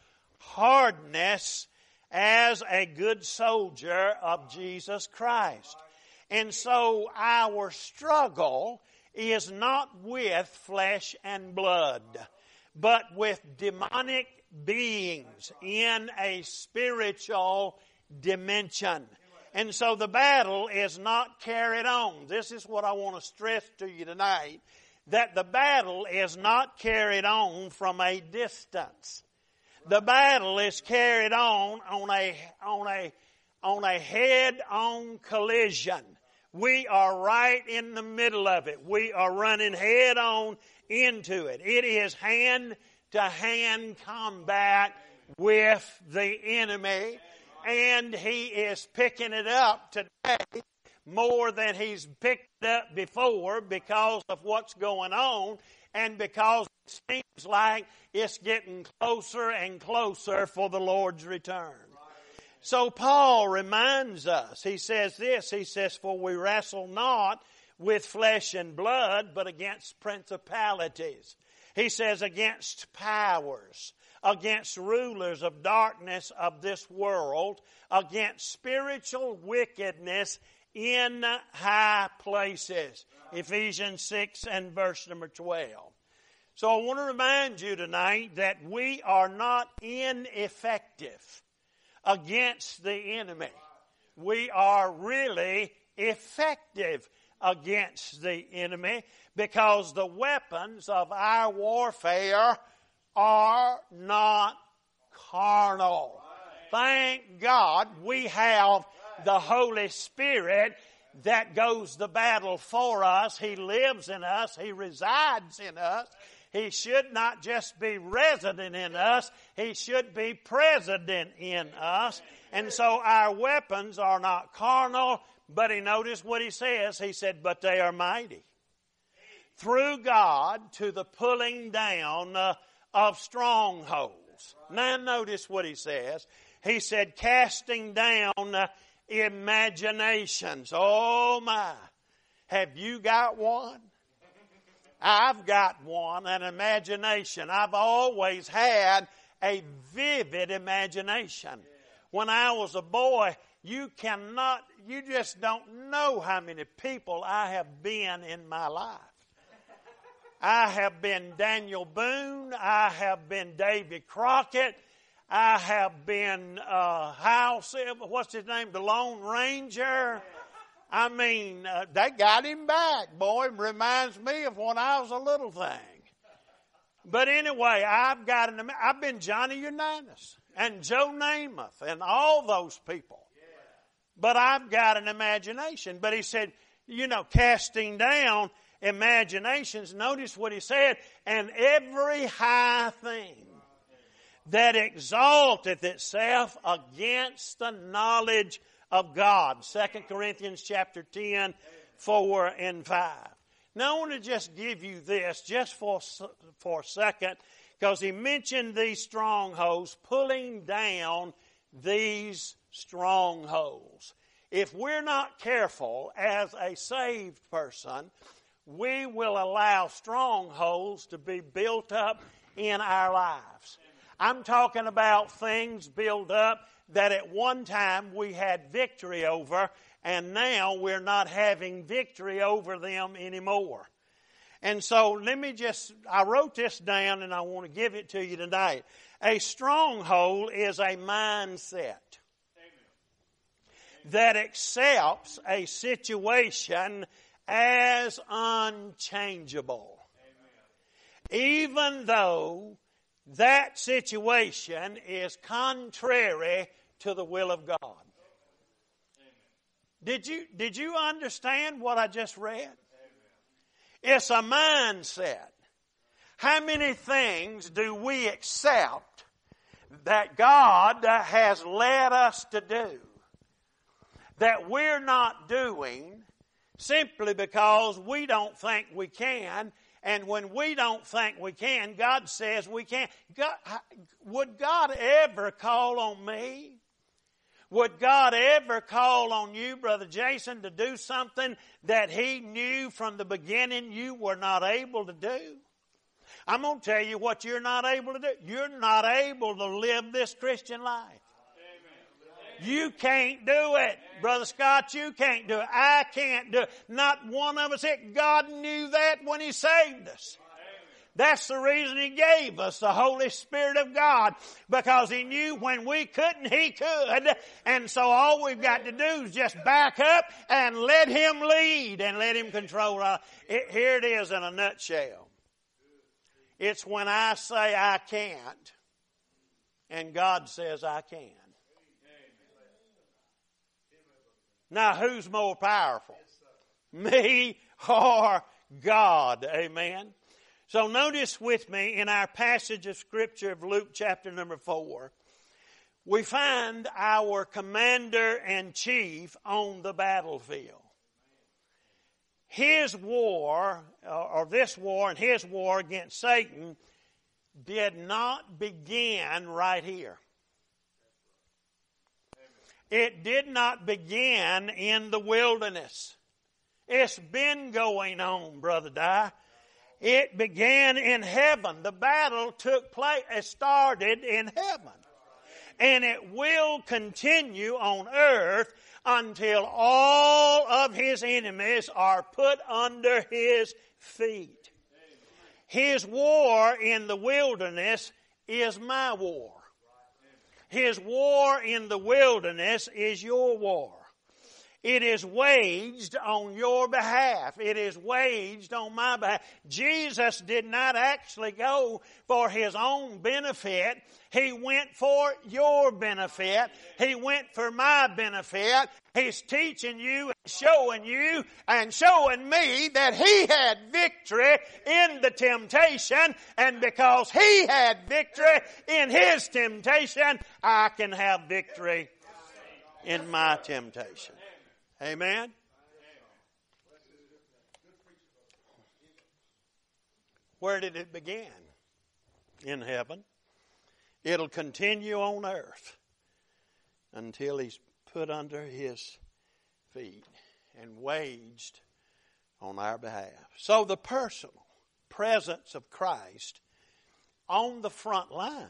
hardness as a good soldier of Jesus Christ. And so our struggle is not with flesh and blood, but with demonic beings in a spiritual dimension. And so the battle is not carried on. This is what I want to stress to you tonight, that the battle is not carried on from a distance. The battle is carried on on a, on a, on a head-on collision. We are right in the middle of it. We are running head on into it. It is hand-to-hand combat with the enemy. And he is picking it up today more than he's picked it up before because of what's going on and because it seems like it's getting closer and closer for the Lord's return. So Paul reminds us, he says this, he says, for we wrestle not with flesh and blood, but against principalities. He says against powers, against rulers of darkness of this world, against spiritual wickedness in high places. Ephesians six and verse number twelve. So I want to remind you tonight that we are not ineffective against the enemy. We are really effective against the enemy because the weapons of our warfare are not carnal. Thank God we have the Holy Spirit that goes the battle for us. He lives in us. He resides in us. He should not just be resident in us. He should be president in us. And so our weapons are not carnal, but he noticed what he says. He said, but they are mighty through God to the pulling down uh, of strongholds. Now notice what he says. He said, casting down uh, imaginations. Oh my. Have you got one? I've got one, an imagination. I've always had a vivid imagination. When I was a boy, you cannot, you just don't know how many people I have been in my life. I have been Daniel Boone. I have been Davy Crockett. I have been, uh, House, what's his name, the Lone Ranger. I mean, uh, they got him back, boy. It reminds me of when I was a little thing. But anyway, I've got an, I've been Johnny Unitas and Joe Namath and all those people. But I've got an imagination. But he said, you know, casting down imaginations. Notice what he said, and every high thing that exalteth itself against the knowledge of God. Second Corinthians chapter ten, four and five. Now I want to just give you this just for, for a second, because he mentioned these strongholds, pulling down these strongholds. If we're not careful as a saved person, we will allow strongholds to be built up in our lives. I'm talking about things built up that at one time we had victory over, and now we're not having victory over them anymore. And so let me just, I wrote this down and I want to give it to you tonight. A stronghold is a mindset that accepts a situation as unchangeable. Amen. Even though that situation is contrary to the will of God. Amen. Did you, did you understand what I just read? Amen. It's a mindset. How many things do we accept that God has led us to do that we're not doing simply because we don't think we can? And when we don't think we can, God says we can. God, would God ever call on me? Would God ever call on you, Brother Jason, to do something that He knew from the beginning you were not able to do? I'm going to tell you what you're not able to do. You're not able to live this Christian life. You can't do it. Brother Scott, you can't do it. I can't do it. Not one of us. God knew that when He saved us. That's the reason He gave us the Holy Spirit of God, because He knew when we couldn't, He could. And so all we've got to do is just back up and let Him lead and let Him control our... It, here it is in a nutshell. It's when I say I can't and God says I can. Now, who's more powerful? Me or God? Amen. So notice with me in our passage of Scripture of Luke chapter number four, we find our commander and chief on the battlefield. His war, or this war and his war against Satan, did not begin right here. It did not begin in the wilderness. It's been going on, Brother Dye. It began in heaven. The battle took place, it started in heaven. And it will continue on earth until all of His enemies are put under His feet. His war in the wilderness is my war. His war in the wilderness is your war. It is waged on your behalf. It is waged on my behalf. Jesus did not actually go for His own benefit. He went for your benefit. He went for my benefit. He's teaching you and showing you and showing me that He had victory in the temptation. And because He had victory in His temptation, I can have victory in my temptation. Amen? Where did it begin? In heaven. It'll continue on earth until He's put under His feet and waged on our behalf. So the personal presence of Christ on the front line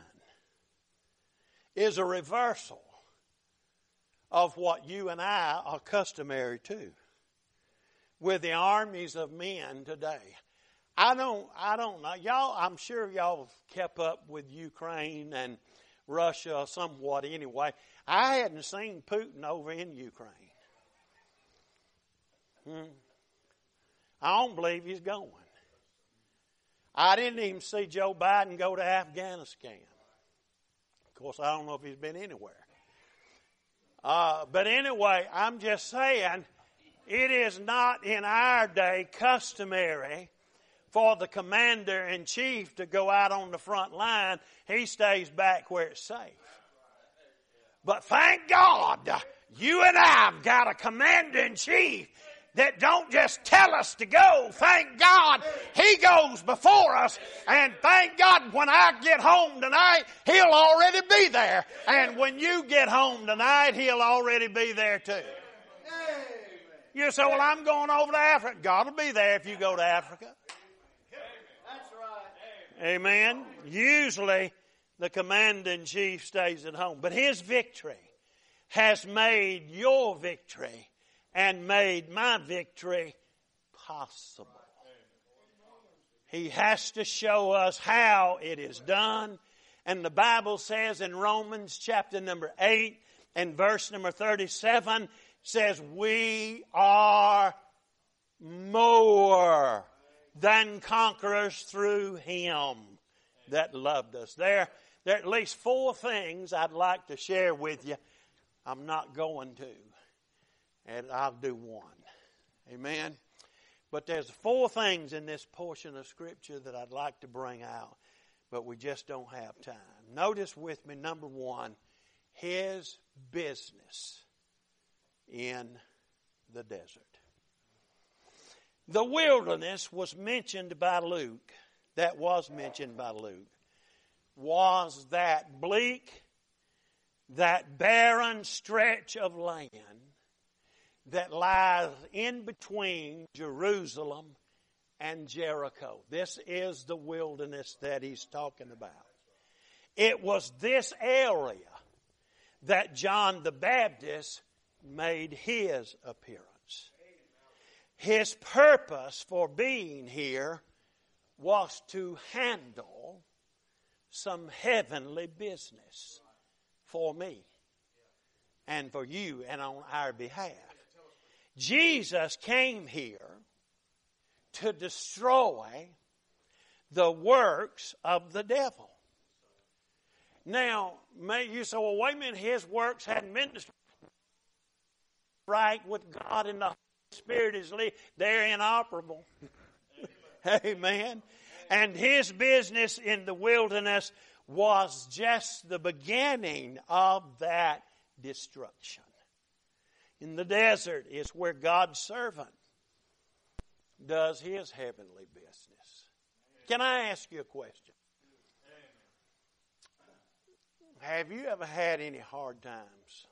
is a reversal of what you and I are customary to with the armies of men today. I don't, I don't know. Y'all, I'm sure y'all have kept up with Ukraine and Russia somewhat anyway. I hadn't seen Putin over in Ukraine. Hmm. I don't believe he's going. I didn't even see Joe Biden go to Afghanistan. Of course, I don't know if he's been anywhere. Uh, but anyway, I'm just saying, it is not in our day customary for the commander-in-chief to go out on the front line. He stays back where it's safe. But thank God, You and I've got a commander-in-chief that don't just tell us to go. Thank God He goes before us. And thank God when I get home tonight, He'll already be there. And when you get home tonight, He'll already be there too. You say, well, I'm going over to Africa. God will be there if you go to Africa. That's right. Amen. Usually the commander-in-chief stays at home. But His victory has made your victory and made my victory possible. He has to show us how it is done. And the Bible says in Romans chapter number eight and verse number thirty-seven, says we are more than conquerors through Him that loved us. There, there are at least four things I'd like to share with you. I'm not going to. And I'll do one. Amen. But there's four things in this portion of Scripture that I'd like to bring out, but we just don't have time. Notice with me, number one, His business in the desert. The wilderness was mentioned by Luke, that was mentioned by Luke, was that bleak, that barren stretch of land that lies in between Jerusalem and Jericho. This is the wilderness that he's talking about. It was this area that John the Baptist made his appearance. His purpose for being here was to handle some heavenly business for me and for you and on our behalf. Jesus came here to destroy the works of the devil. Now, may you say, well, wait a minute, his works hadn't been destroyed. Right with God and the Holy Spirit is leading. They're inoperable. Amen. Amen. And his business in the wilderness was just the beginning of that destruction. In the desert is where God's servant does his heavenly business. Can I ask you a question? Have you ever had any hard times?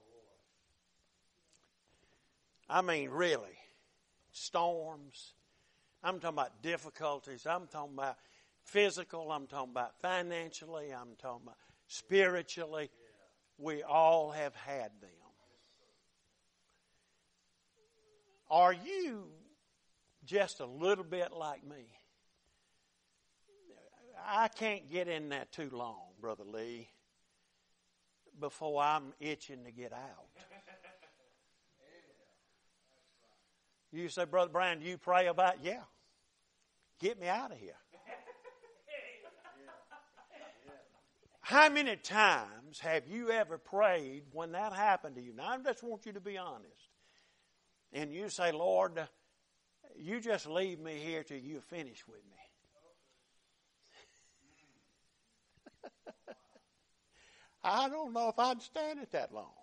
I mean, really. Storms. I'm talking about difficulties. I'm talking about physical. I'm talking about financially. I'm talking about spiritually. We all have had them. Are you just a little bit like me? I can't get in that too long, Brother Lee, before I'm itching to get out. You say, Brother Brian, do you pray about it? Yeah. Get me out of here. How many times have you ever prayed when that happened to you? Now, I just want you to be honest. And you say, Lord, you just leave me here till you finish with me. I don't know if I'd stand it that long.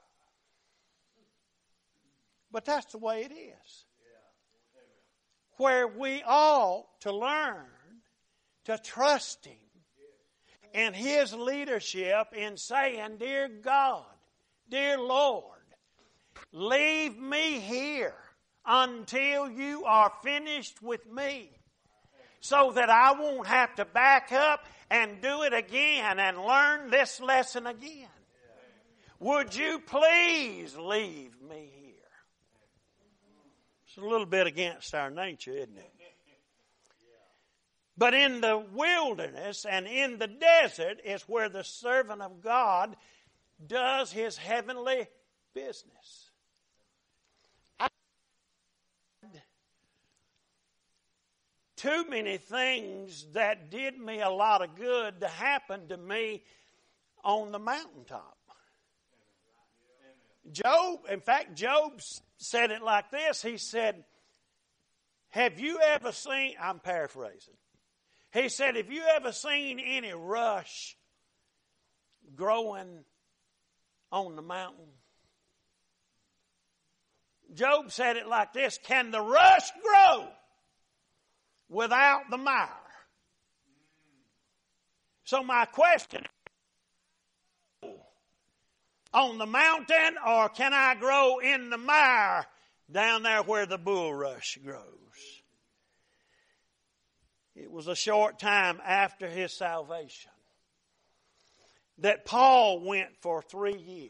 But that's the way it is. Where we ought to learn to trust Him and His leadership in saying, Dear God, dear Lord, leave me here until you are finished with me, so that I won't have to back up and do it again and learn this lesson again. Would you please leave me here? It's a little bit against our nature, isn't it? But in the wilderness and in the desert is where the servant of God does his heavenly business. I had too many things that did me a lot of good to happen to me on the mountaintop. Job, in fact, Job said it like this. He said, have you ever seen, I'm paraphrasing. He said, have you ever seen any rush growing on the mountain? Job said it like this: can the rush grow without the mire? So my question is, on the mountain, or can I grow in the mire down there where the bulrush grows? It was a short time after his salvation that Paul went for three years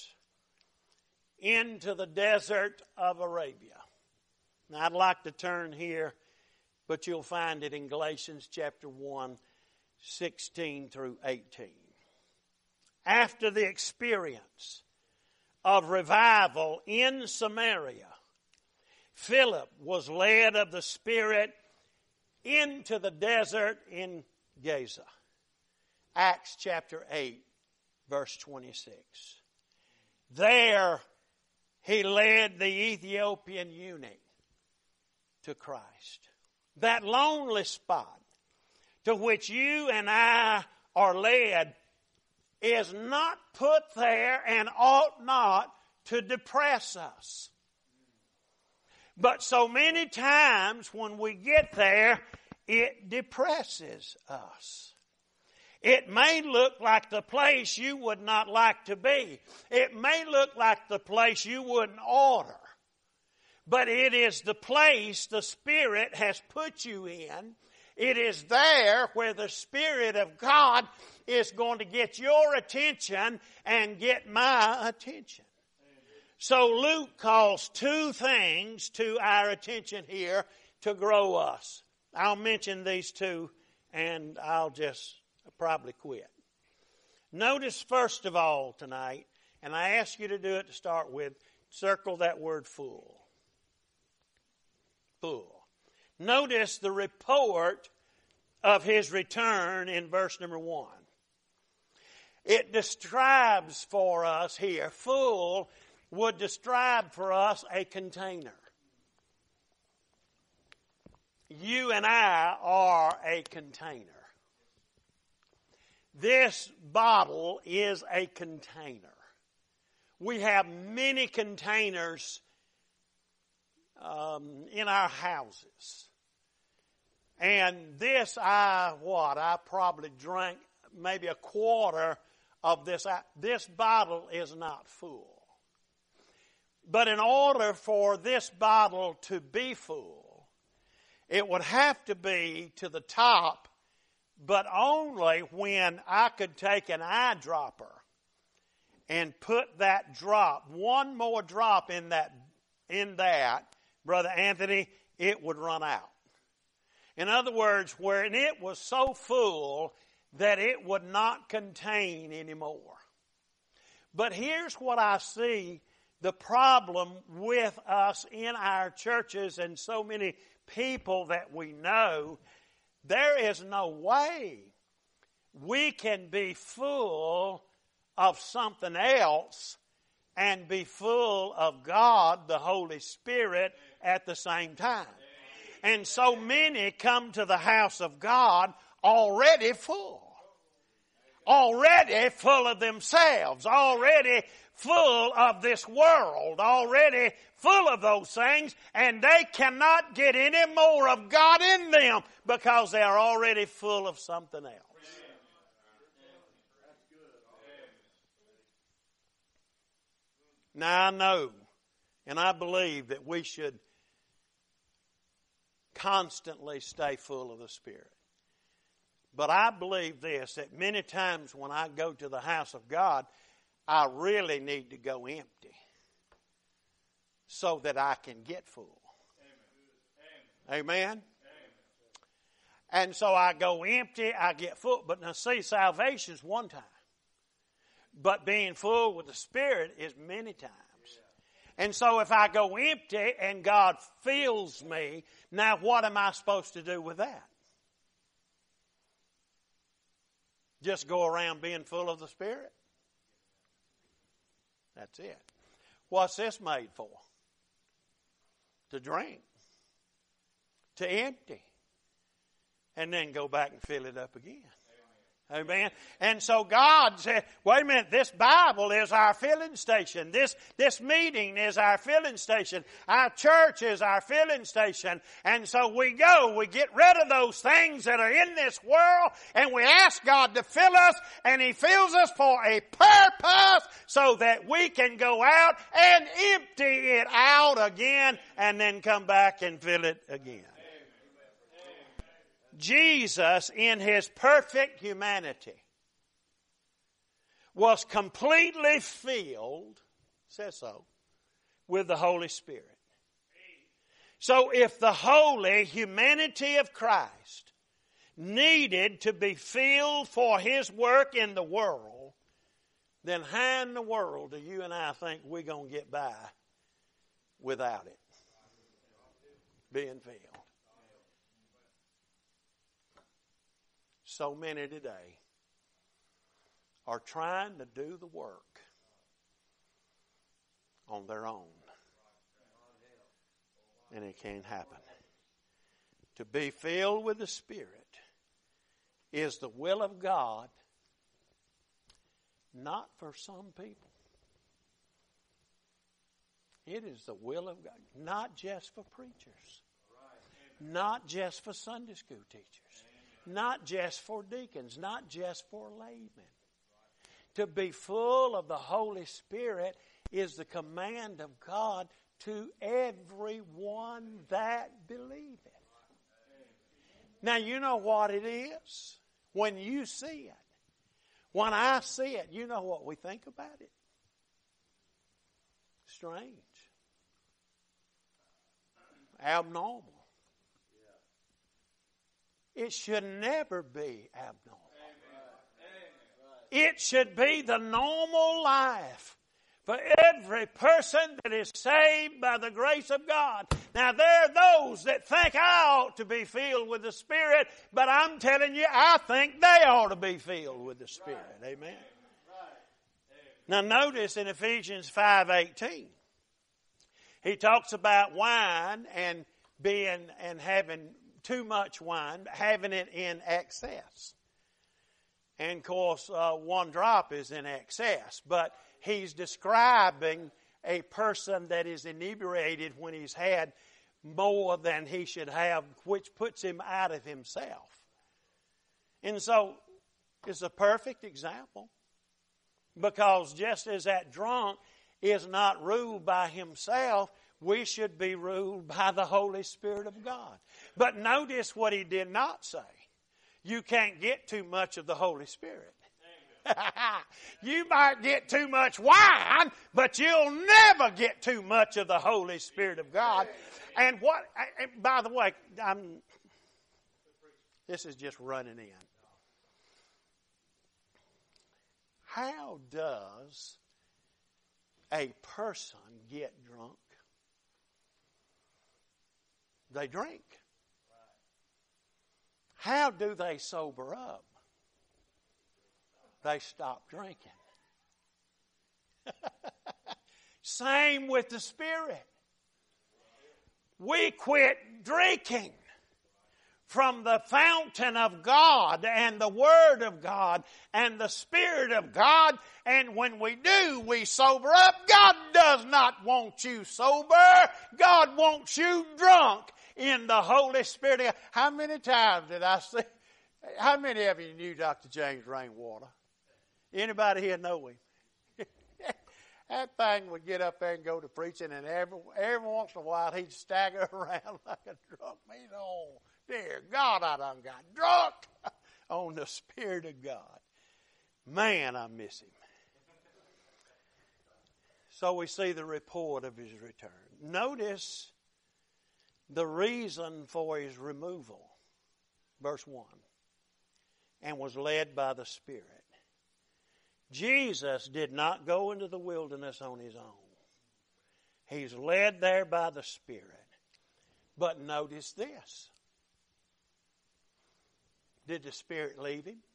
into the desert of Arabia. Now, I'd like to turn here, but you'll find it in Galatians chapter one, sixteen through eighteen. After the experience of revival in Samaria, Philip was led of the Spirit into the desert in Gaza. Acts chapter eight, verse twenty-six. There he led the Ethiopian eunuch to Christ. That lonely spot to which you and I are led is not put there and ought not to depress us. But so many times when we get there, it depresses us. It may look like the place you would not like to be. It may look like the place you wouldn't order. But it is the place the Spirit has put you in. It is there where the Spirit of God is going to get your attention and get my attention. So Luke calls two things to our attention here to grow us. I'll mention these two and I'll just probably quit. Notice first of all tonight, and I ask you to do it to start with, circle that word full. Full. Notice the report of his return in verse number one. It describes for us here, full would describe for us a container. You and I are a container. This bottle is a container. We have many containers um, in our houses. And this, I, what, I probably drank maybe a quarter of this. This bottle is not full. But in order for this bottle to be full, it would have to be to the top, but only when I could take an eyedropper and put that drop, one more drop in that, in that, Brother Anthony, it would run out. In other words, when it was so full that it would not contain anymore. But here's what I see the problem with us in our churches and so many people that we know. There is no way we can be full of something else and be full of God, the Holy Spirit, at the same time. And so many come to the house of God already full. Already full of themselves. Already full of this world. Already full of those things. And they cannot get any more of God in them because they are already full of something else. Now I know and I believe that we should constantly stay full of the Spirit. But I believe this, that many times when I go to the house of God, I really need to go empty so that I can get full. Amen? Amen? Amen. And so I go empty, I get full. But now see, salvation is one time. But being full with the Spirit is many times. And so if I go empty and God fills me, now what am I supposed to do with that? Just go around being full of the Spirit? That's it. What's this made for? To drink. To empty. And then go back and fill it up again. Amen. And so God said, wait a minute, this Bible is our filling station. This, this meeting is our filling station. Our church is our filling station. And so we go, we get rid of those things that are in this world, and we ask God to fill us, and He fills us for a purpose so that we can go out and empty it out again and then come back and fill it again. Jesus, in His perfect humanity, was completely filled, says so, with the Holy Spirit. So if the holy humanity of Christ needed to be filled for His work in the world, then how in the world do you and I think we're going to get by without it being filled? So many today are trying to do the work on their own. And it can't happen. To be filled with the Spirit is the will of God, not for some people. It is the will of God, not just for preachers, not just for Sunday school teachers. Not just for deacons, not just for laymen. To be full of the Holy Spirit is the command of God to everyone that believeth. Now you know what it is when you see it. When I see it, you know what we think about it? Strange. Abnormal. It should never be abnormal. It should be the normal life for every person that is saved by the grace of God. Now, there are those that think I ought to be filled with the Spirit, but I'm telling you, I think they ought to be filled with the Spirit. Amen. Now, notice in Ephesians five eighteen, he talks about wine and being and having too much wine, having it in excess. And of course, uh, one drop is in excess. But he's describing a person that is inebriated when he's had more than he should have, which puts him out of himself. And so, it's a perfect example. Because just as that drunk is not ruled by himself, we should be ruled by the Holy Spirit of God. But notice what he did not say. You can't get too much of the Holy Spirit. You might get too much wine, but you'll never get too much of the Holy Spirit of God. And what, by the way, I'm, this is just running in. How does a person get drunk? They drink. How do they sober up? They stop drinking. Same with the Spirit. We quit drinking from the fountain of God and the Word of God and the Spirit of God. And when we do, we sober up. God does not want you sober. God wants you drunk in the Holy Spirit of God. How many times did I see? How many of you knew Doctor James Rainwater? Anybody here know him? That thing would get up there and go to preaching, and every, every once in a while he'd stagger around like a drunk man. Oh, dear God, I done got drunk on the Spirit of God. Man, I miss him. So we see the report of his return. Notice the reason for his removal. Verse one. And was led by the Spirit. Jesus did not go into the wilderness on his own. He's led there by the Spirit. But notice this. Did the Spirit leave him?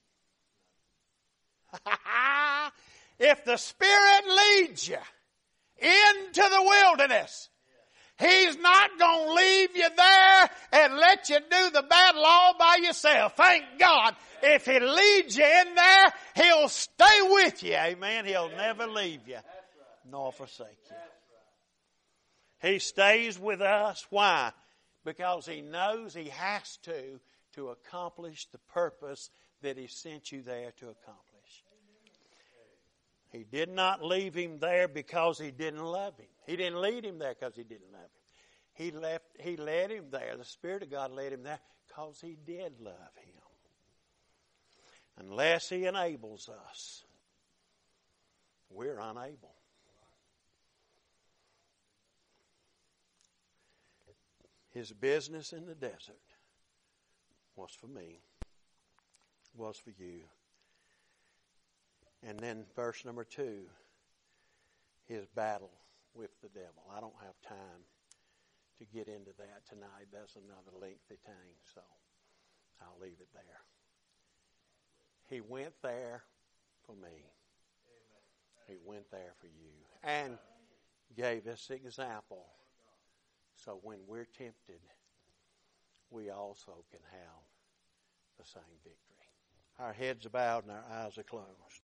If the Spirit leads you into the wilderness, He's not going to leave you there and let you do the battle all by yourself. Thank God. If He leads you in there, He'll stay with you. Amen. He'll never leave you nor forsake you. He stays with us. Why? Because He knows He has to to accomplish the purpose that He sent you there to accomplish. He did not leave him there because He didn't love him. He didn't lead him there because He didn't love him. He left. He led him there. The Spirit of God led him there because He did love him. Unless He enables us, we're unable. His business in the desert was for me, was for you. And then verse number two, His battle with the devil. I don't have time to get into that tonight. That's another lengthy thing, so I'll leave it there. He went there for me. He went there for you. And gave us example. So when we're tempted, we also can have the same victory. Our heads are bowed and our eyes are closed.